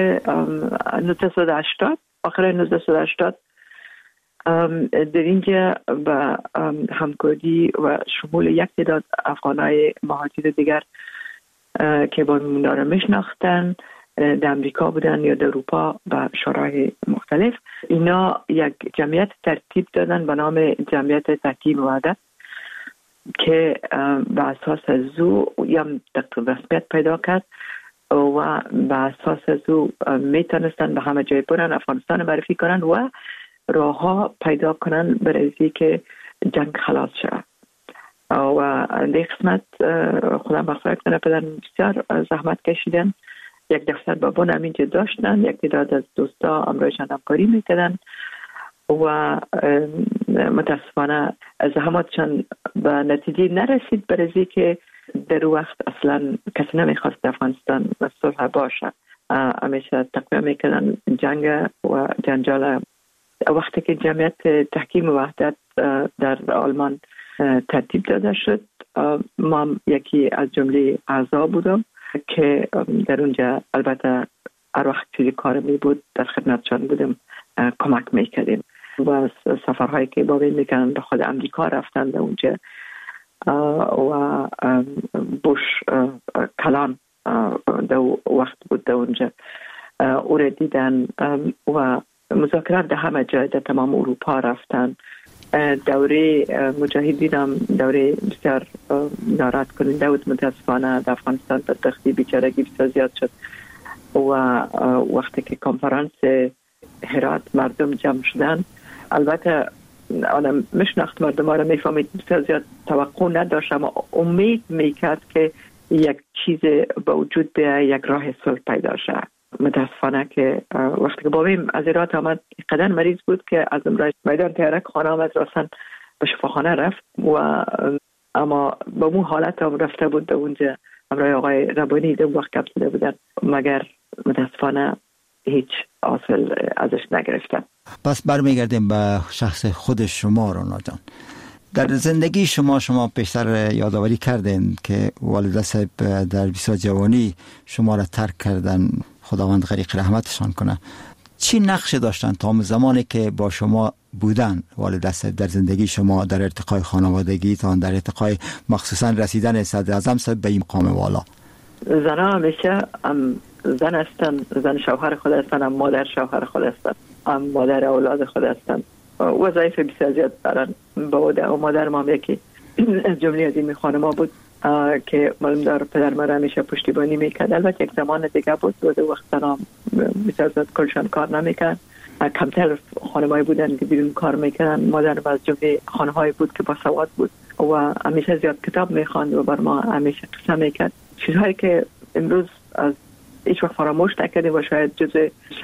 1980 آخر 1980 در اینجا به همکاری و شمول یک تعداد افغانای مهاجر دیگر که با اونا را میشناختن در امریکا بودن یا در اروپا به شورای مختلف، اینا یک جمعیت ترتیب دادن به نام جمعیت تحکیم وحدت که به اساس از او یم رسمیت پیدا کرد و به اساس از او میتونستن به همه جای برن، افغانستان معرفی کنن و راه ها پیدا کنن برای که جنگ خلاص شد. و در قسمت خودم بخواهد کنه پدر بسیار زحمت کشیدن. یک دفتر بابون همینجا داشتن، یک تعداد از دوستا امرایشان همکاری میکردن و متاسفانه زحماتشان به نتیجه نرسید، برای که در وقت اصلا کسی نمیخواست افغانستان و صلح باشه. همیشه تقویه میکنن جنگ و جنجال. وقتی که جمعیت تحکیم وحدت در آلمان ترتیب داده شد، ما یکی از جمله اعضا بودم که در اونجا البته هر وقت چیزی کار می بود در خدمتشان بودم، کمک میکردیم و سفرهایی که بابی میکنن به خود امریکا رفتن در اونجا و بوش کلان در وقت بود در اونجا او را دیدن و مذاکرات در همه جای در تمام اروپا رفتن. دوره مجاهدین هم دوره بسیار ناراحت کننده بود. متاسفانه در افغانستان بدبختی بیچارگی بسیار زیاد شد و وقتی که کنفرانس هرات مردم جمع شدن، البته آدم مشناخت مردم ها را میفهمید بسیار زیاد توقع نداشت، اما امید میکرد که یک چیز به وجود بیاید، یک راه صلح پیدا شد. متاسفانه که وقتی که بابیم از هرات آمد قدر مریض بود که از امرای میدان تیارک خانه آمد، راستن به شفاخانه رفت و اما با مو حالت هم رفته بود در اونجا. امرای آقای ربانی در وقت گپ زده بودن، مگر متاسفانه هیچ حاصل ازش نگرفتن. پس برمیگردیم به شخص خود شما رانا جان. در زندگی شما پیشتر یادآوری کردین که والد صاحب در بسیار جوانی شما را ترک کردن، خداوند غریق رحمتشان کنه. چی نقش داشتن تا زمانی که با شما بودن والد صاحب در زندگی شما، در ارتقای خانوادگی تا در ارتقای مخصوصا رسیدن صدر اعظم صاحب به این مقام والا؟ زنها همیشه زن هستن، زن شوهر خود هستن، هم مادر شوهر خود هستن، هم مادر اولاد خود هستن. وظایف بسیار زیاد دارن. با مادر ما یکی از جمله از این خانم‌ها بود که معلوم دار پدر ما را همیشه پشتیبانی میکرد. البته یک زمان دیگه بود وقت زنها بسیار زیاد کلشان کار نمیکرد، کمتر خانم‌هایی بودن که بیرون کار میکردن. مادر ما از جمله خانم‌هایی بود که با سواد بود و همیشه زیاد کتاب میخواند و بر ما همیشه قصه میکرد، چیزهایی که امروز از هیچ وقت فراموش نکردیم و شاید جزء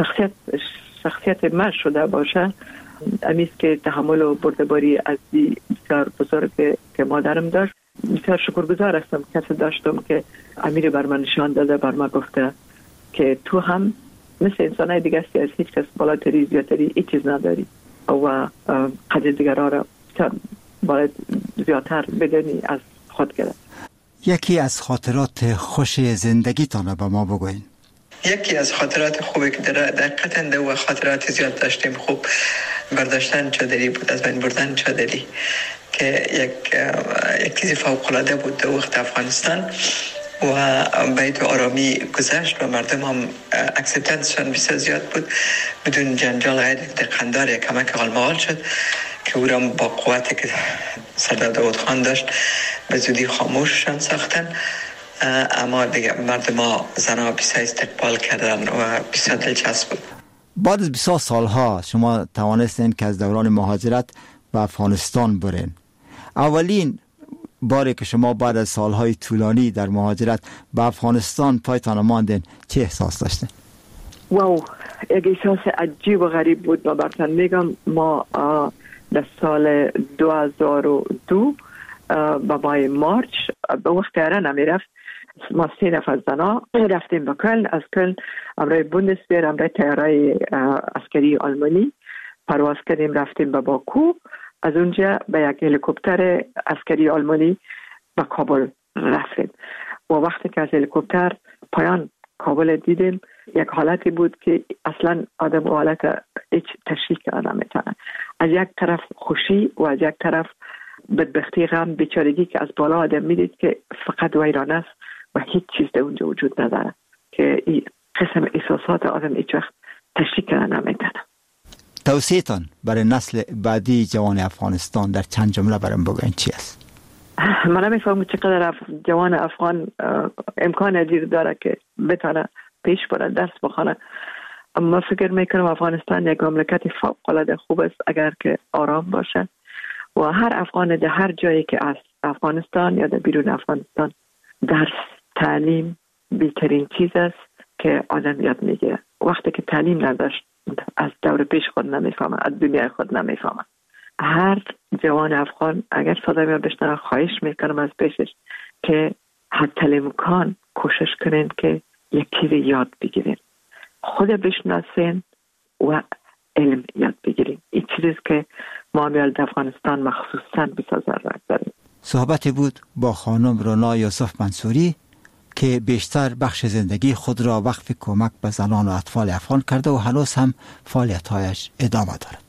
شخصیت من شده باشه. امیست که تحمل و بردباری از بسیار بزرگ که مادرم داشت. بسیار شکرگزار هستم کسی داشتم که امیر بر من نشان داده، بر من گفته که تو هم مثل انسانای دیگه هستی، از هیچ کس بالاتری زیادتری هیچ چیز نداری و قدر دیگرها را باید زیادتر بدانی از خود گرفت. یکی از خاطرات خوش زندگیتان به ما بگوین. یکی از خاطرات خوبی که در قطنده و خاطرات زیاد داشتیم خوب برداشتن چادری بود، از بین بردن چادری که یک چیز فوق العاده بود در وقت افغانستان و بیت آرامی گذشت و مردم هم اکسپتنسشان بسیار زیاد بود، بدون جنجال غیر دقندار یک کمک غالمغال شد که او را با قوتی که سردار داود خان داشت به زودی خاموششان ساختن. اما دیگه مردم ها زنها بسیار استقبال کردن و بسیار دلچسب بود. بعد از 20 سالها شما توانستین که از دوران مهاجرت به افغانستان برین. اولین باری که شما بعد از سالهای طولانی در مهاجرت به افغانستان پایتان ماندین چه احساس داشتین؟ واو، یک احساس عجیب و غریب بود. و براتون میگم ما در سال 2002 به ماه مارچ به وقت ایران میرفت، ما 3 نفر زنا رفتیم به کلن. از کلن امرای بوندسویر، امرای تیارای عسکری آلمانی پرواز کردیم، رفتیم به باکو. از اونجا به یک هلیکوپتر عسکری آلمانی به کابل رفتیم و وقتی که از هلیکوپتر پایان کابل دیدیم، یک حالتی بود که اصلا آدم و حالت هیچ تشریح کردن نمیتونه. از یک طرف خوشی و از یک طرف بدبختی، غم، بیچارگی که از بالا آدم میدید که فقط ویران است و هیچ چیز در اونجا وجود نداره، که این قسم احساسات آدم هیچ وقت تشریح کردن نمیتونه. توصیه‌تان برای نسل بعدی جوان افغانستان در چند جمله برام بگوین چی است؟ من نمیفهمم چقدر جوان افغان امکان دیر داره که بتونه پیش بره، درس بخونه. اما فکر میکنم افغانستان یک مملکت فوق العاده خوب است اگر که آرام باشه و هر افغان در هر جایی که از افغانستان یا در بیرون افغانستان، درس، تعلیم بهترین چیز است که آدم یاد میگیره. وقتی که تعلیم نداشت از دور پیش خود نمیفهمن، از دنیای خود نمیفهمن. هر جوان افغان اگر صدای من بشنوه خواهش میکنم از پیشش که حتی امکان کوشش کنین که یک چیز یاد بگیرین، خود بشناسین و علم یاد بگیرین. این چیزی که ما میال افغانستان مخصوصا بسازن داریم. صحبت بود با خانم رونا یوسف منصوری که بیشتر بخش زندگی خود را وقف کمک به زنان و اطفال افغان کرده و هنوز هم فعالیت‌هایش ادامه دارد.